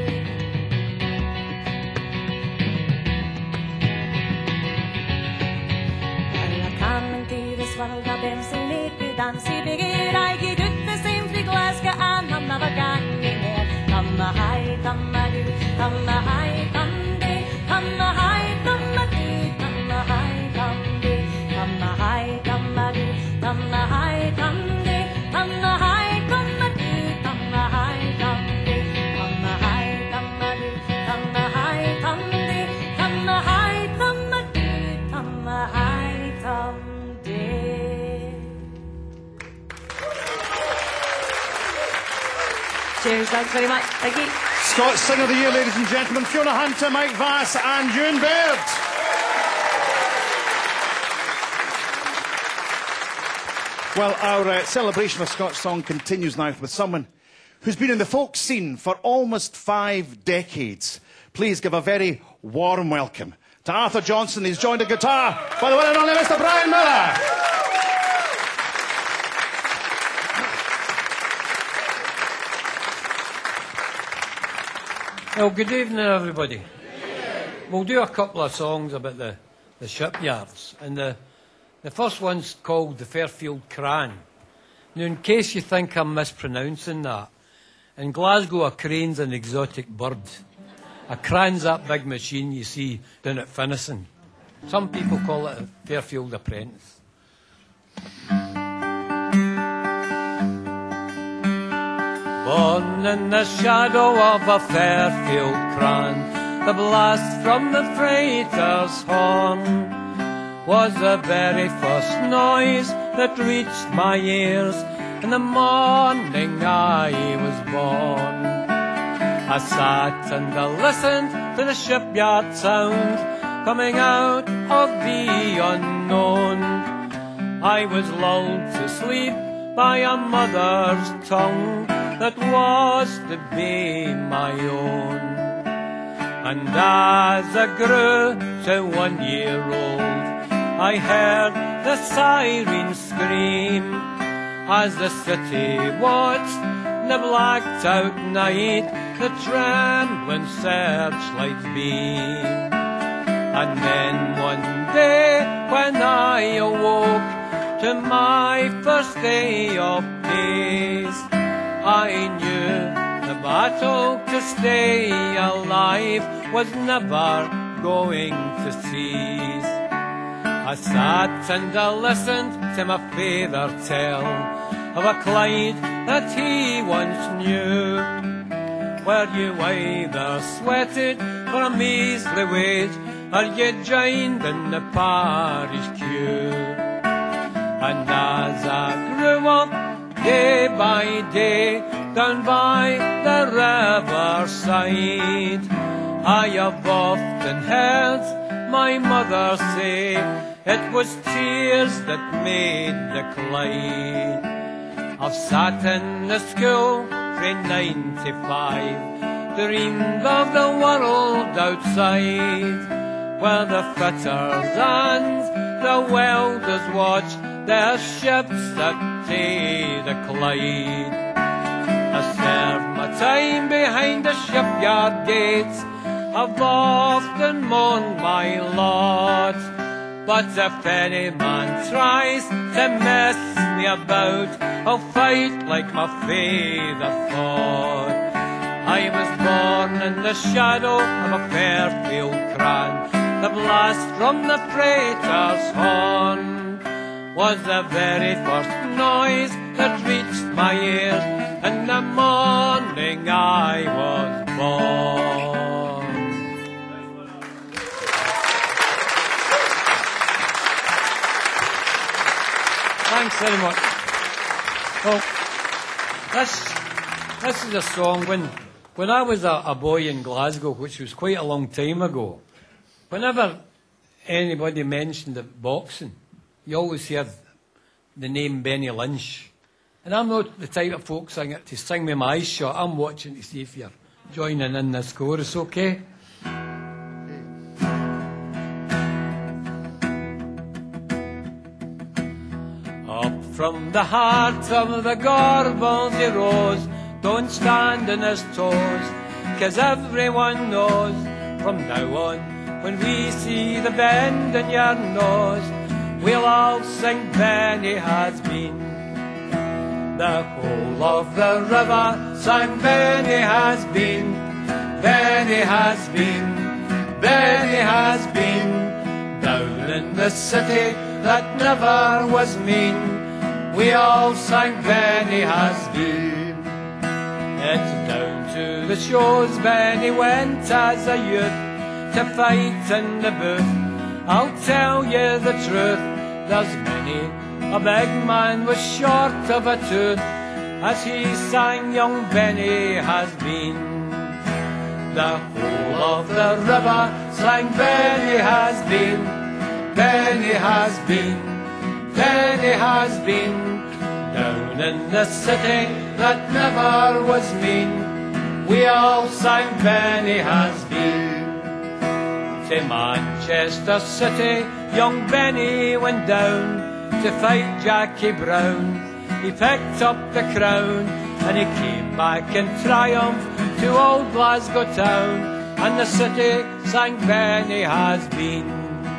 Well, the Benson make me dance, big it, I get it the same for Glasgow, and I'm never going there. Come a high, come a do, come a high, come day, come a high, come a do, come a high, come day, come a high, come a do, come a high, come day, come a high, come a do, come a high, come day, come a high, come a do, come a high, come day, come a high, come a do, come a high, come. Cheers, thanks very much. Thank you. Scots Singer of the Year, ladies and gentlemen, Fiona Hunter, Mike Vass and Ewan Baird. Well, our celebration of Scotch song continues now with someone who's been in the folk scene for almost 5 decades. Please give a very warm welcome to Arthur Johnson. He's joined a guitar by the one and only Mr. Brian Miller. Well, good evening, everybody. We'll do a couple of songs about the shipyards. And the first one's called the Fairfield Cran. Now, in case you think I'm mispronouncing that, in Glasgow, a crane's an exotic bird. A cran's that big machine you see down at Finnison. Some people call it a Fairfield Apprentice. Born in the shadow of a Fairfield cran, the blast from the freighter's horn was the very first noise that reached my ears in the morning I was born. I sat and I listened to the shipyard sound coming out of the unknown. I was lulled to sleep by a mother's tongue that was to be my own. And as I grew to 1 year old, I heard the siren scream as the city watched the blacked out night, the trembling searchlights beam. And then one day when I awoke to my first day of days, I knew the battle to stay alive was never going to cease. I sat and I listened to my father tell of a Clyde that he once knew, where you either sweated for a measly wage or you joined in the parish queue. And as I grew up day by day down by the riverside, I have often heard my mother say it was tears that made the Clyde. I've sat in the school from 95, dreamed of the world outside, where the fitters and the welders watch their ships that take the Clyde. I served my time behind the shipyard gates, I've often mourned my lot, but if any man tries to mess me about, I'll fight like my father fought. I was born in the shadow of a Fairfield cran, the blast from the freighter's horn was the very first noise that reached my ears in the morning I was born. Thanks very much. Well, this is a song when I was a boy in Glasgow, which was quite a long time ago. Whenever anybody mentioned boxing, you always heard the name Benny Lynch. And I'm not the type of folk singer to sing with my eyes shut. I'm watching to see if you're joining in this chorus, okay? Up from the heart of the Gorbals he rose. Don't stand on his toes, 'cause everyone knows from now on, when we see the bend in your nose, we'll all sing Benny has been. The whole of the river sang Benny has been. Benny has been. Benny has been. Down in the city that never was mean, we all sang Benny has been. It's down to the shows Benny went as a youth, to fight in the booth. I'll tell you the truth, there's many a big man was short of a tooth, as he sang young Benny has been. The whole of the river sang Benny has been. Benny has been. Benny has been. Down in the city that never was mean, we all sang Benny has been. To Manchester City young Benny went down to fight Jackie Brown. He picked up the crown and he came back in triumph to old Glasgow town, and the city sang Benny has been.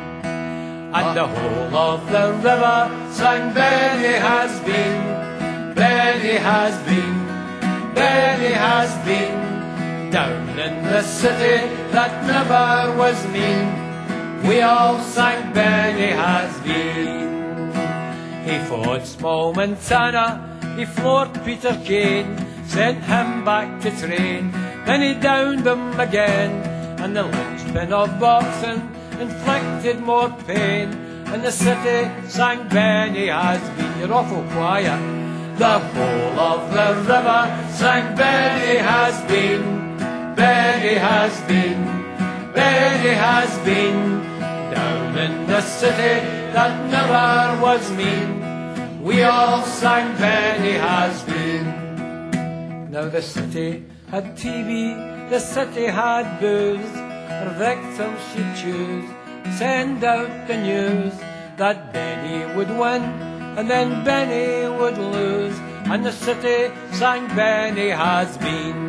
And the whole of the river sang Benny has been. Benny has been. Benny has been. Down in the city that never was mean, we all sang Benny has been. He fought small Montana, he floored Peter Kane, sent him back to train, then he downed him again, and the linchpin of boxing inflicted more pain, and the city sang Benny has been. You're awful quiet. The whole of the river sang Benny has been. Benny has been. Benny has been. Down in the city that never was mean, we all sang Benny has been. Now the city had TV, the city had booze, her victims she'd choose, send out the news that Benny would win, and then Benny would lose, and the city sang Benny has been.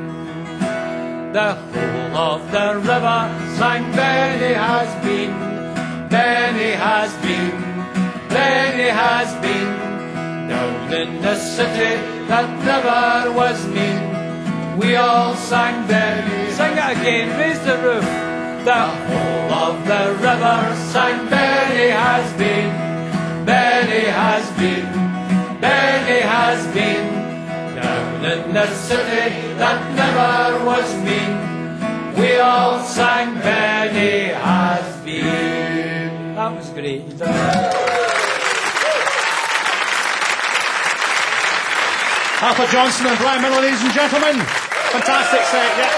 The whole of the river sang Benny has been. Benny has been. Benny has been. Down in the city that never was mean, we all sang Benny. Sing it again, raise the roof. The whole of the river sang Benny has been. Benny has been. Benny has been. Down in the city that never was mean, we all sang Benny has been. That was great. You done that. Arthur Johnson and Brian Miller, ladies and gentlemen. Fantastic set, yeah.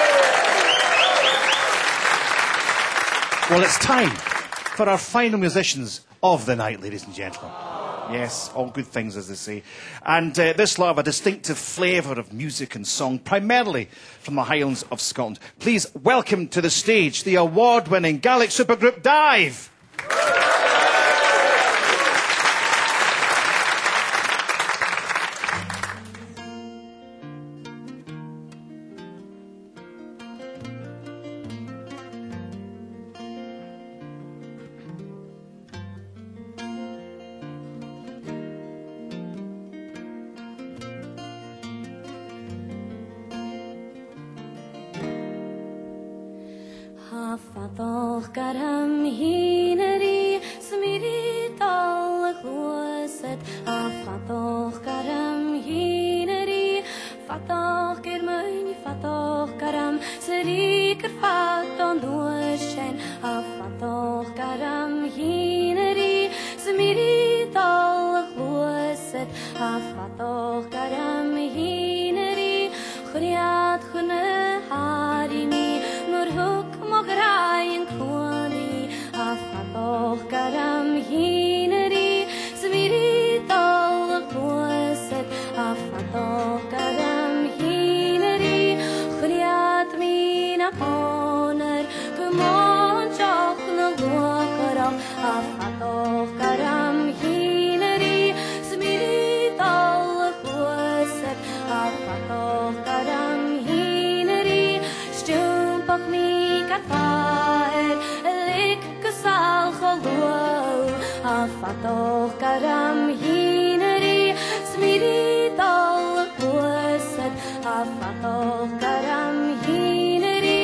Well, it's time for our final musicians of the night, ladies and gentlemen. Yes, all good things, as they say. And this lot have a distinctive flavour of music and song, primarily from the Highlands of Scotland. Please welcome to the stage the award-winning Gaelic supergroup Dive. Fathoch garam hineri smiri tal chluaset. Fathoch garam hineri fathoch germain fathoch garam seri kerfaton duashen. Fathoch garam hineri smiri tal chluaset. fatoch garam hineri chriat chune harimi nur huk mograyen kwani a fatoch garam hineri smirit al quaset a fatoch garam hineri chriat mina poner gumon chok na luakara a fatoch garam hineri smirit al quaset a fatoch garam hineri stumpak mi katfaer lik kusal cholu a fatoch garam hineri smirit al quaset a fatoch garam hineri.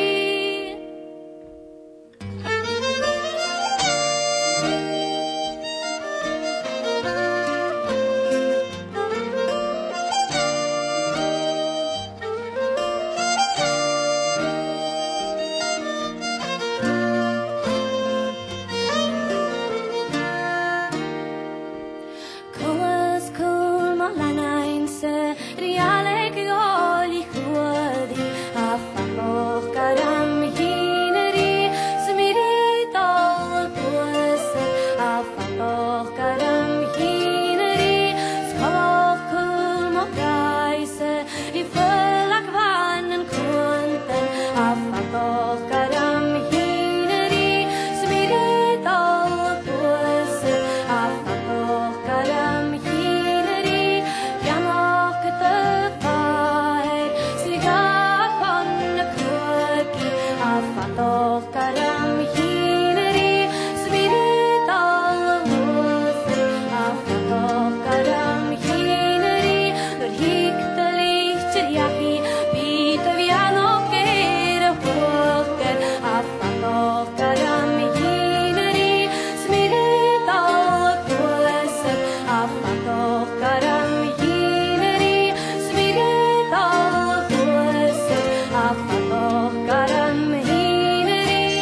Colas cool malanainse riale goli chuadi a fatoch garam hineri smirit al quaset a fatoch garam hineri skolach cool mogaise I fullak vannen kunten a fatoch garam hineri smirit al quaset a fatoch garam hineri pianoch the fire siga kon kuki a fatoch garam hineri smirit al quaset a fatoch garam hineri nur hikte licht yahi bit pianoch poker a fatoch garam hineri smirit al quaset a fatoch garam hineri smirit al quaset a fatoch garam hineri.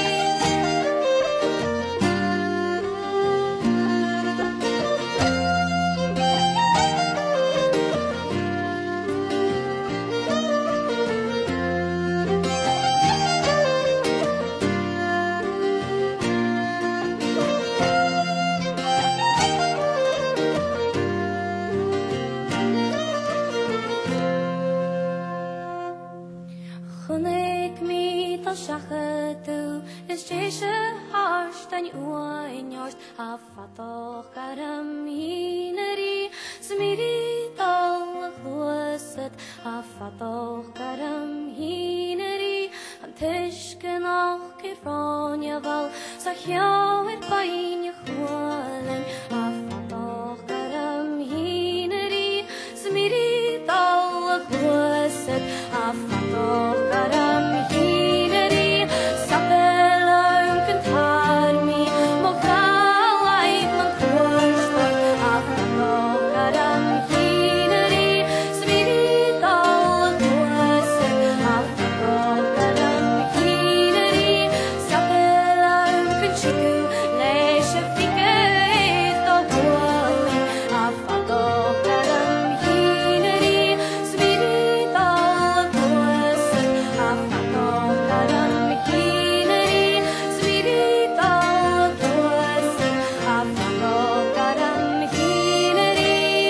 Chonig mi tal shachatu is jeishe harsh dan uain yars a fatoch garam hineri smirit al quaset a fatoch garam hineri an tishken och gefronja val sa hjau et bain chwalen a fatoch garam hineri smirit al quaset a fatoch garam hineri sapelum kentarmi mogalai man kurstor a fatoch garam hineri smirit al quaset a fatoch garam hineri sapelum kenchiku leisha fiket al quali a fatoch garam hineri smirit al quaset a fatoch garam hineri smirit al quaset a fatoch garam hineri.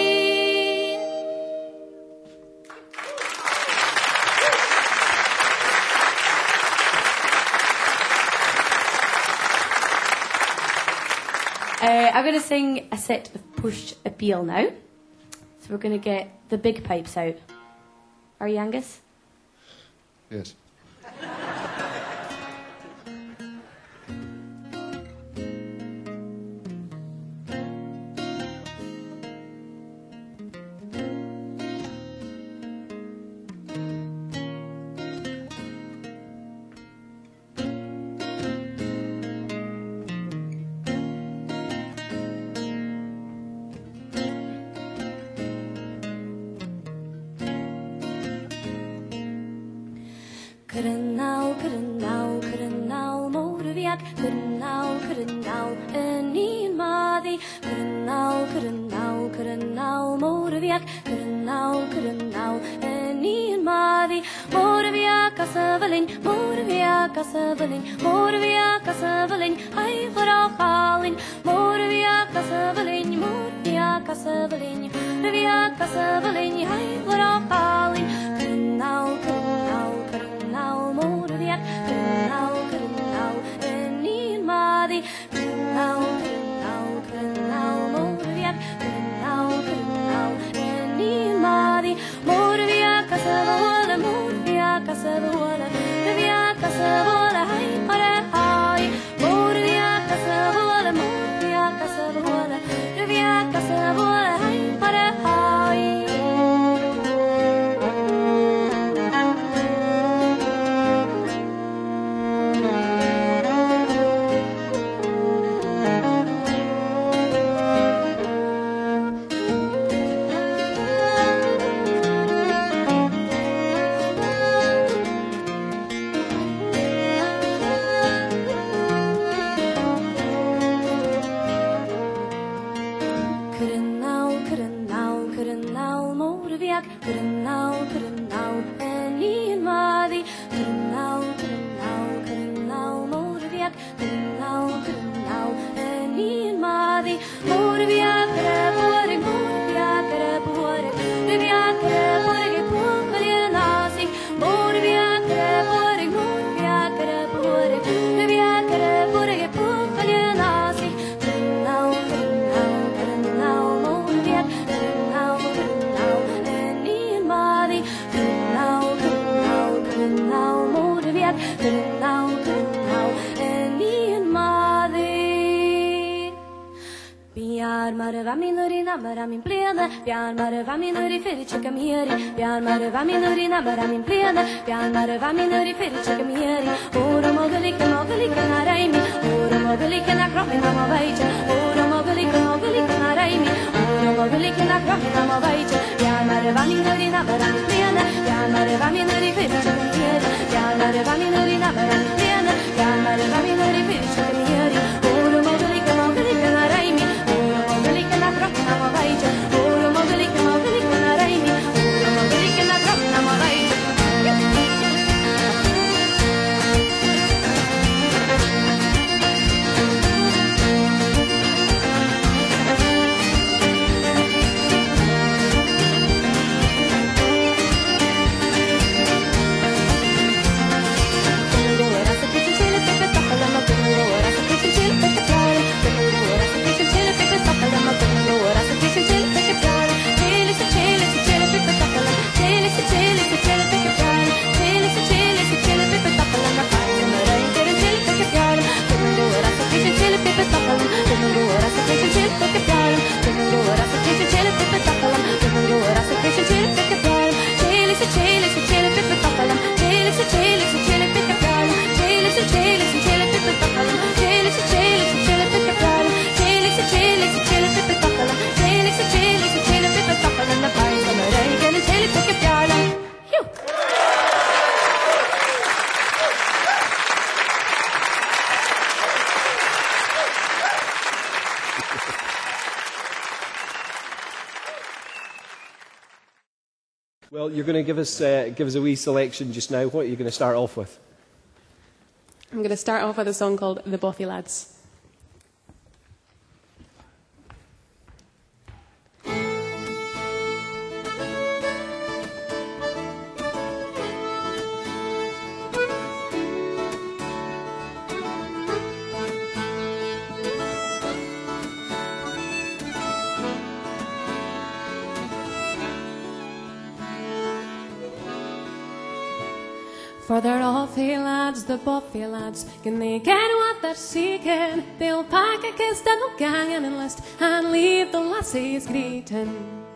I'm going to sing a set of Push Appeal now. So we're going to get the big pipes out. Are you Angus? Yes. Couldn't motorväg, couldn't en ny madi, couldn't motorväg, couldn't Kurenau, Eni and Madi, Moravia Casavalin, Moravia Casavalin, Moravia Casavalin, I for all calling, Moravia Casavalin, Moravia Casavalin, Moravia Casavalin, I for all calling, Kurenau, Kurenau, Kurenau, Moravia, Kurenau, Eni and Madi, Kurenau, Kurenau, Kurenau, Moravia, Kurenau, Eni and Madi, Moravia Casavala, Moravia Casavala, Moravia Casavala, hi para hi, Moravia Casavala, Moravia Casavala, Moravia Casavala, hi para hi. Kurenau, Eni and Madi, Kurenau, Moravia, Kurenau, Eni and Madi, Moravia, Karabore, Moravia, Karabore, Moravia, Karabore, Pumalianasi, Moravia, Karabore, Moravia, Karabore, Moravia, Karabore, Pumalianasi, Kurenau, Moravia, Kurenau, Eni and Madi, Kurenau, Moravia, Kurenau, Eni and Madi. Bjar marva minuri namara min plena, bjar marva minuri fyrir chika mieri, bjar marva minuri namara min plena, bjar marva minuri fyrir chika mieri. Ora mogalika na raimi, ora mogalika na kromi na mavaija, ora mogalika na raimi, ora mogalika na kromi na mavaija. Bjar marva minuri namara min plena, bjar marva minuri fyrir chika mieri, bjar marva minuri namara min plena, bjar marva minuri fyrir chika mieri. Ora mogalika na raimi, ora mogalika na kromi na mavaija, ora mogalika na raimi, ora mogalika na kromi na mavaija. Well, you're going to give us a wee selection just now. What are you going to start off with? I'm going to start off with a song called The Bothy Lads. For they're awful lads, the Bothy lads, can they get what they're seeking? They'll pack a kiss, then they'll gang and enlist, and leave the lassies greeting.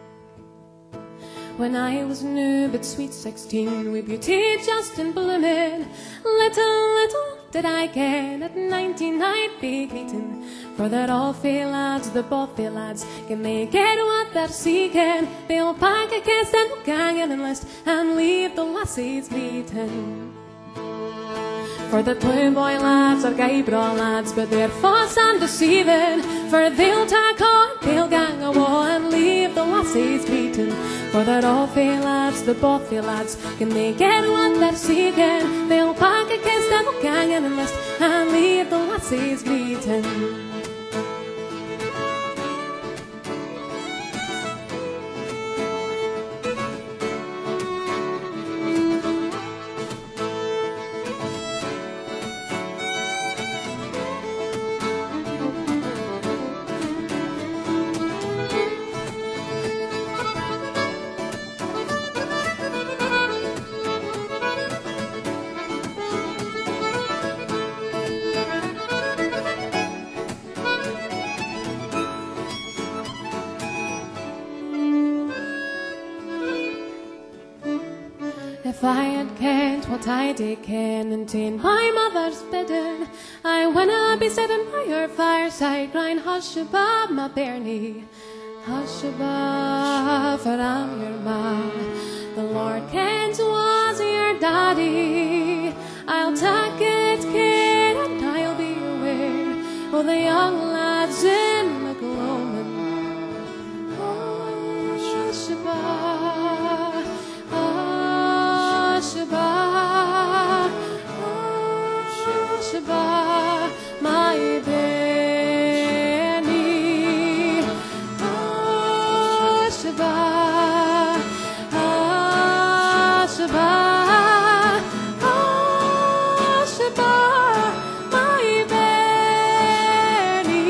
When I was new but sweet 16, with beauty just in blooming, little did I ken at 19 I'd be greeting. For they're awful lads, the Bothy lads, can they get what they're seeking? They'll pack a kiss, then they'll gang and enlist, and leave the lassies greeting. For the Toyboy lads are Gabriel lads, but they're false and deceiving. For they'll tack on, they'll gang a war, and leave the lassies beaten. For that all fair lads, the Bothy lads, can they get what they're seeking? They'll pack a kiss, then they'll gang and enlist, and leave the lassies bleating. If I had kent what I did ken and ta'en my mother's bidding, I winna be sitting by her fireside crying hush-a-ba, my bairnie, hush-a-ba, for I'm your ma. The Lord kent was your daddy. I'll take it, kid, and I'll be away. Oh, the young lads in the gloaming, hush-a-ba. My Benny, Ashaba, Ashaba, Ashaba, my Benny.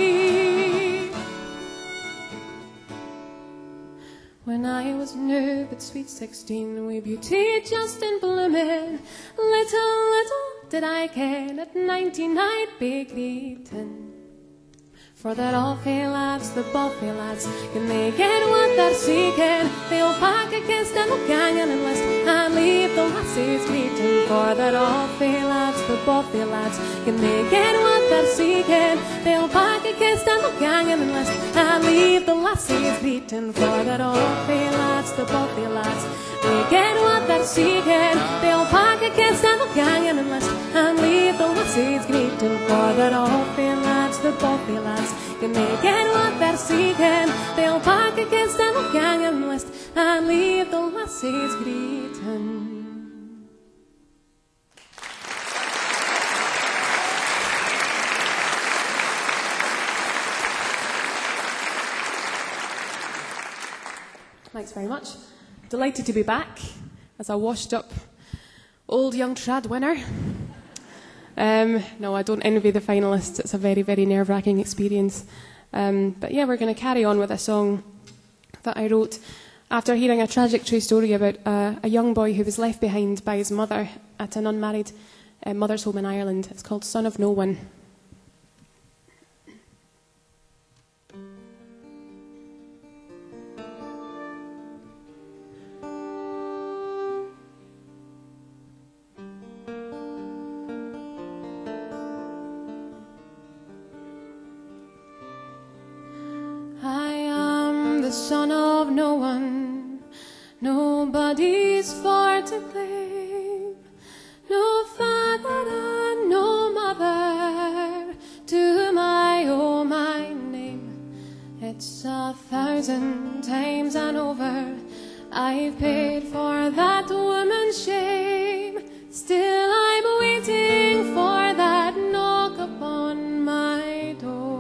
When I was new but sweet 16, we beauty just in blooming, little did I ken at 19 I'd be greeting. For that all fair lads, the Bothy lads, can they get what they're seeking? They'll pack a kiss, then they'll gang and enlist, and leave the lassies greeting. For that all fair lads, the Bothy lads, can they get what they're seeking? They'll pack a kiss, then they'll gang and enlist, and leave the lassies greeting. For that all fair lads, the Bothy lads, they get what they're seeking. They'll pack a kiss and they'll gang and enlist, and leave the lassies greeting. For that all fair lads, the Bothy lads, can they get what they're seeking? They'll pack a kiss and they'll gang and enlist, and leave the lassies greeting. Thanks very much. Delighted to be back as a washed-up old young trad winner. No, I don't envy the finalists. It's a very, very nerve-wracking experience. But yeah, we're going to carry on with a song that I wrote after hearing a tragic true story about a young boy who was left behind by his mother at an unmarried mother's home in Ireland. It's called Son of No One. Son of no one, nobody's for to claim, no father and no mother to my own my name. It's 1,000 times and over I've paid for that woman's shame. Still I'm waiting for that knock upon my door.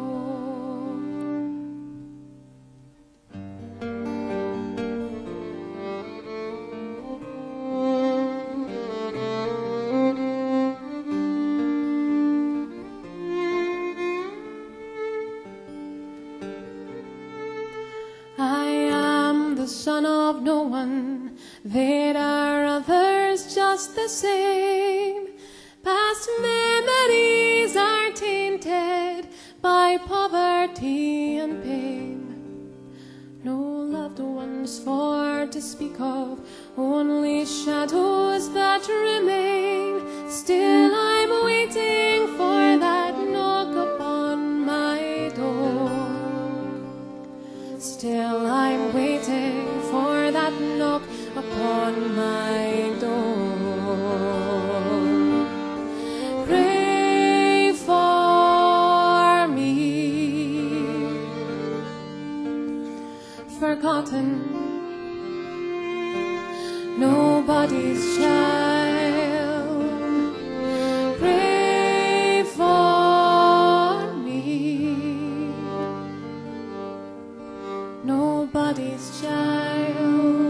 Son of no one, there are others just the same. Past memories are tainted by poverty and pain. No loved ones for to speak of, only shadows that remain. Still I'm waiting for that knock upon my door. Still I'm waiting for that knock upon my door. Pray for me. Forgotten nobody's child. Pray for me, nobody's child.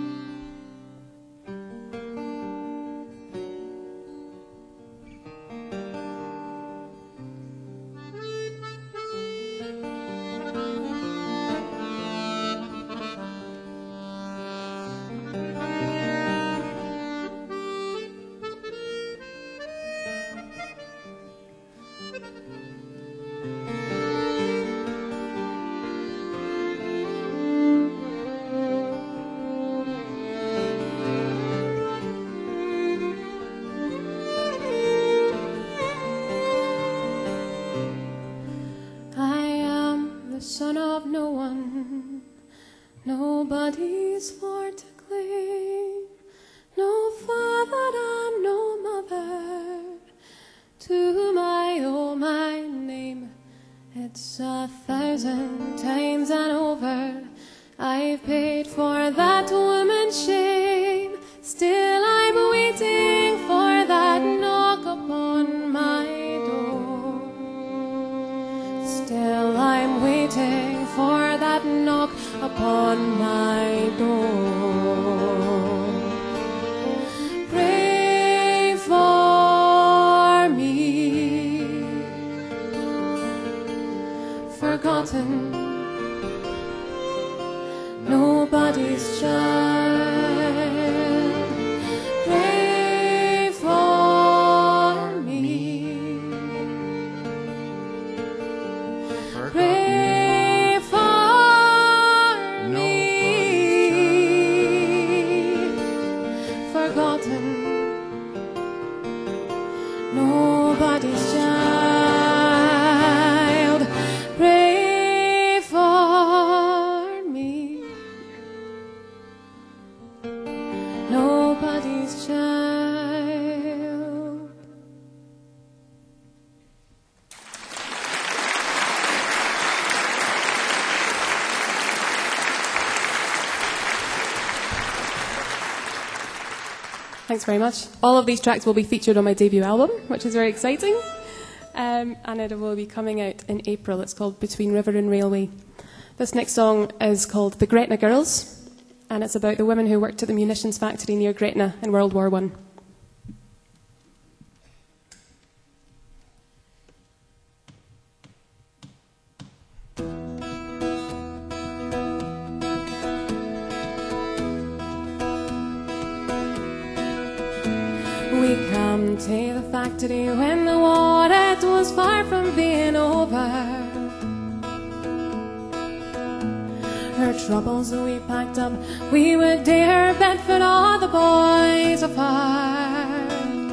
Son of no one, nobody's for to claim, no father and no mother to my oh my name. It's 1,000 times and over I've paid for that woman's shame. Still I'm waiting for that knock upon my door. Still I'm waiting for that knock upon my door. Pray for me, forgotten, nobody's child. Pray for me, pray for me, forgotten, nobody's child. Pray for me, nobody's child. Thanks very much. All of these tracks will be featured on my debut album, which is very exciting. And it will be coming out in April. It's called Between River and Railway. This next song is called The Gretna Girls, and it's about the women who worked at the munitions factory near Gretna in World War I. We come to the factory when the war it was far from being over. Her troubles we packed up, we would dare Bedford all the boys afar.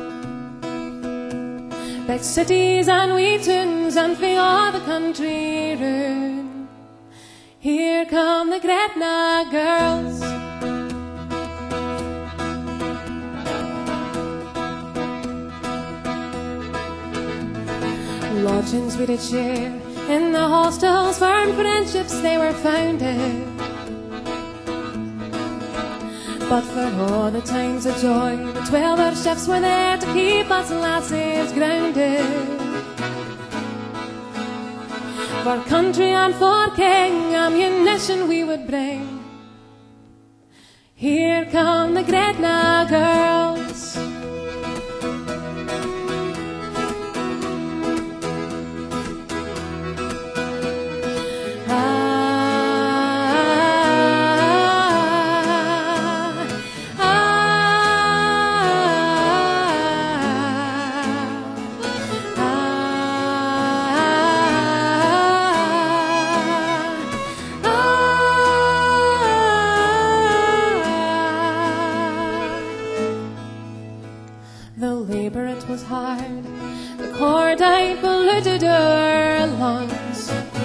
Big cities and wee tunes and for all the country round. Here come the Gretna girls. Lodgings we did share, in the hostels firm friendships they were founded. But for all the times of joy, the 12-hour shifts were there to keep us lassies grounded. For country and for king, ammunition we would bring. Here come the Gretna girls. The labour it was hard, the cordite polluted her lungs.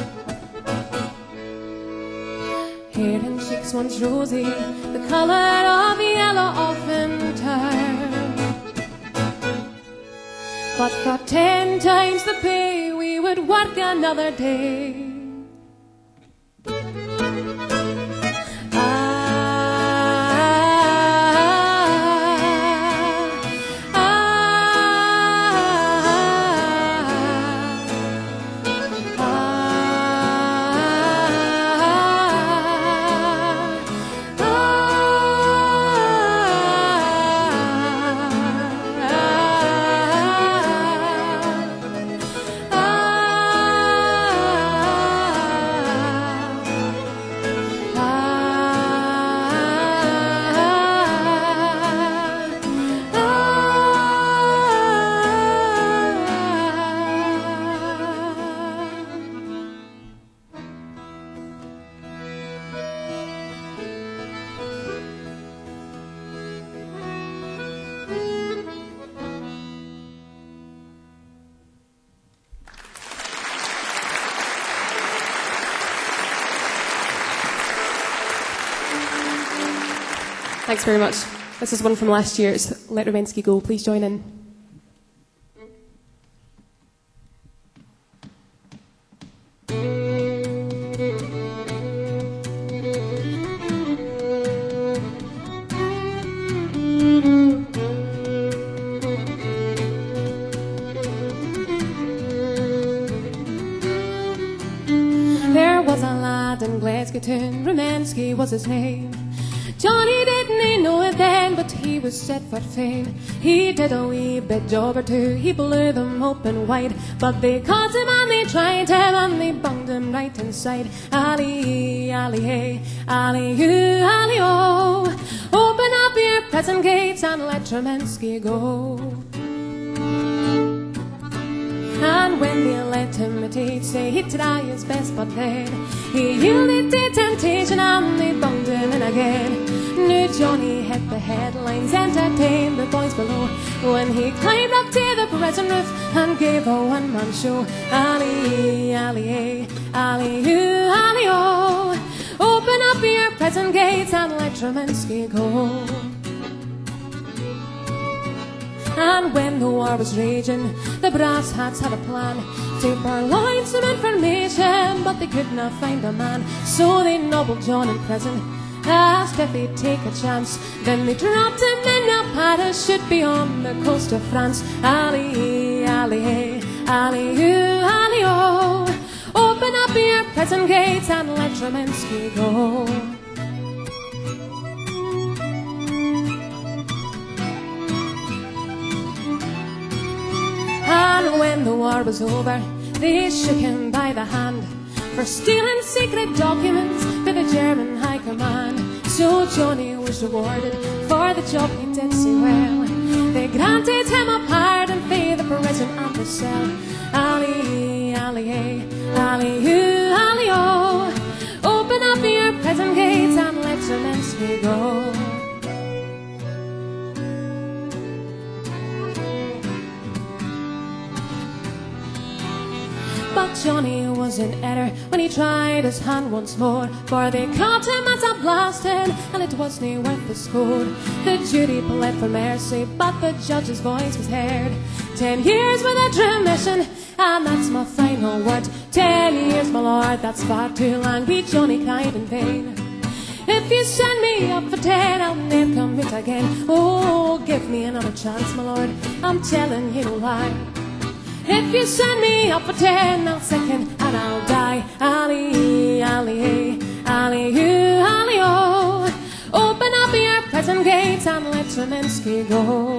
Hair and cheeks once rosy, the colour of yellow often turned. But for 10 times the pay we would work another day. Thanks very much. This is one from last year's Let Rubensky Go. Please join in. There was a lad in Glasgow town, Rubensky was his name. Johnny didn't know it then, but he was set for fame. He did a wee bit job or two, he blew them open wide, but they caught him and they tried him and they bunged him right inside. Ali, Ali, hey, Ali, you, Ali, oh, open up your prison gates and let Rubensky go. And when they let him imitate, say he'd try his best, but then he yielded to temptation and they bunged him in again. New Johnny hit the headlines, entertained the boys below, when he climbed up to the prison roof and gave a one-man show. Ali, Ali, eh, Ali, you, Ali, oh, open up your prison gates and let Rubensky go. And when the war was raging, the brass hats had a plan to purloin some information, but they could not find a man. So they nobbled John in prison, asked if he'd take a chance. Then they dropped him in a parachute beyond the coast of France. Ali, Ali, hey, Ali, you, Ali, oh, open up your prison gates and let Rubensky go. And when the war was over, they shook him by the hand for stealing secret documents for the German High Command. So Johnny was rewarded for the job he did so well. They granted him a pardon for the prison and the cell. Ali, Ali, hey, Ali, you, Ali, oh, open up your prison gates and let Rubensky go. But Johnny was in error when he tried his hand once more, for they caught him as a blasting, and it wasn't worth the score. The jury pled for mercy, but the judge's voice was heard. 10 years without remission, and that's my final word. 10 years, my lord, that's far too long. We Johnny cried in vain. If you send me up for 10, I'll never commit again. Oh, give me another chance, my lord, I'm telling you no lie. If you send me up for 10, I'll second and I'll die. Ali, Ali, hey, Ali, you, Ali, oh, open up your prison gates and let Rubensky go.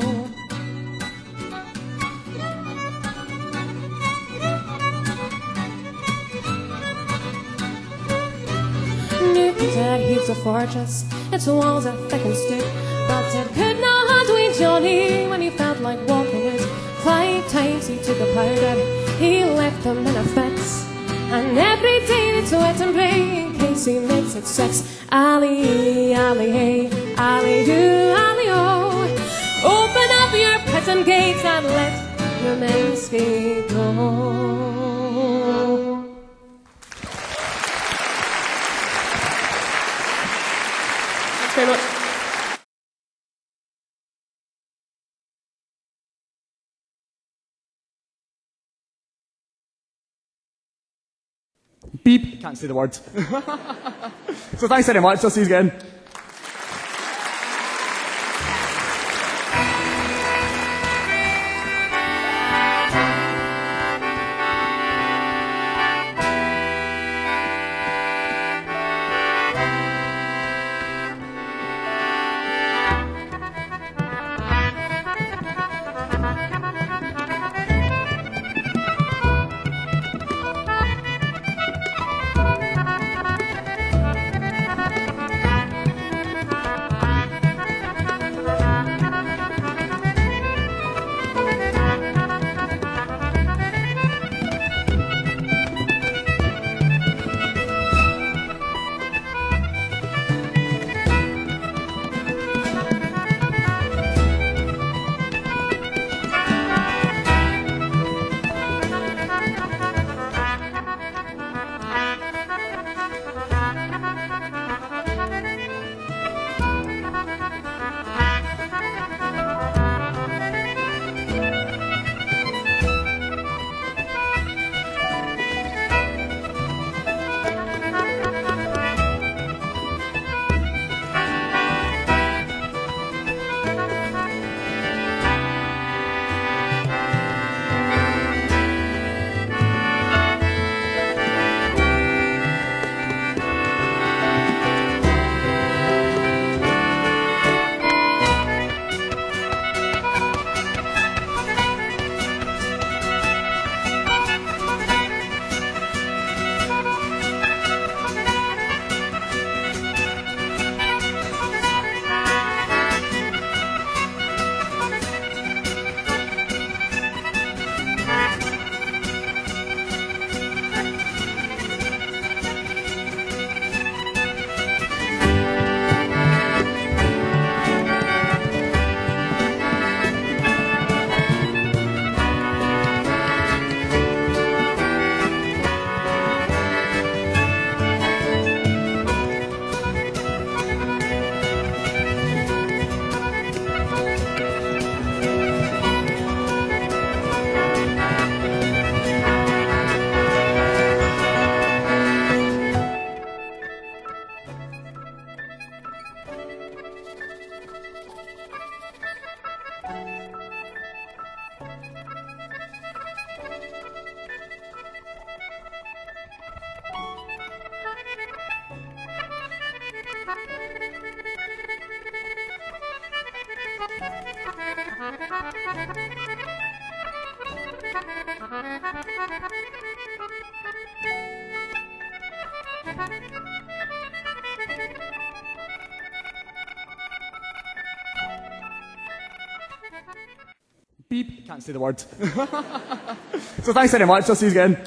Newton said he's a fortress, its walls are thick and stiff, but it could not handle Johnny when he felt like walking it. 5 times he took a powder, he left them in a fix, and every day they'd sweat and pray in case he makes it 6. Ali, Ali, hey, Ali, you, Ali, oh, open up your prison gates and let Rubensky go. Thanks very much. Beep. Can't say the words. So thanks very much. I'll see you again. Beep. Can't say the word. So thanks very much. I'll see you again.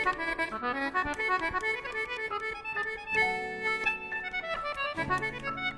Thank you.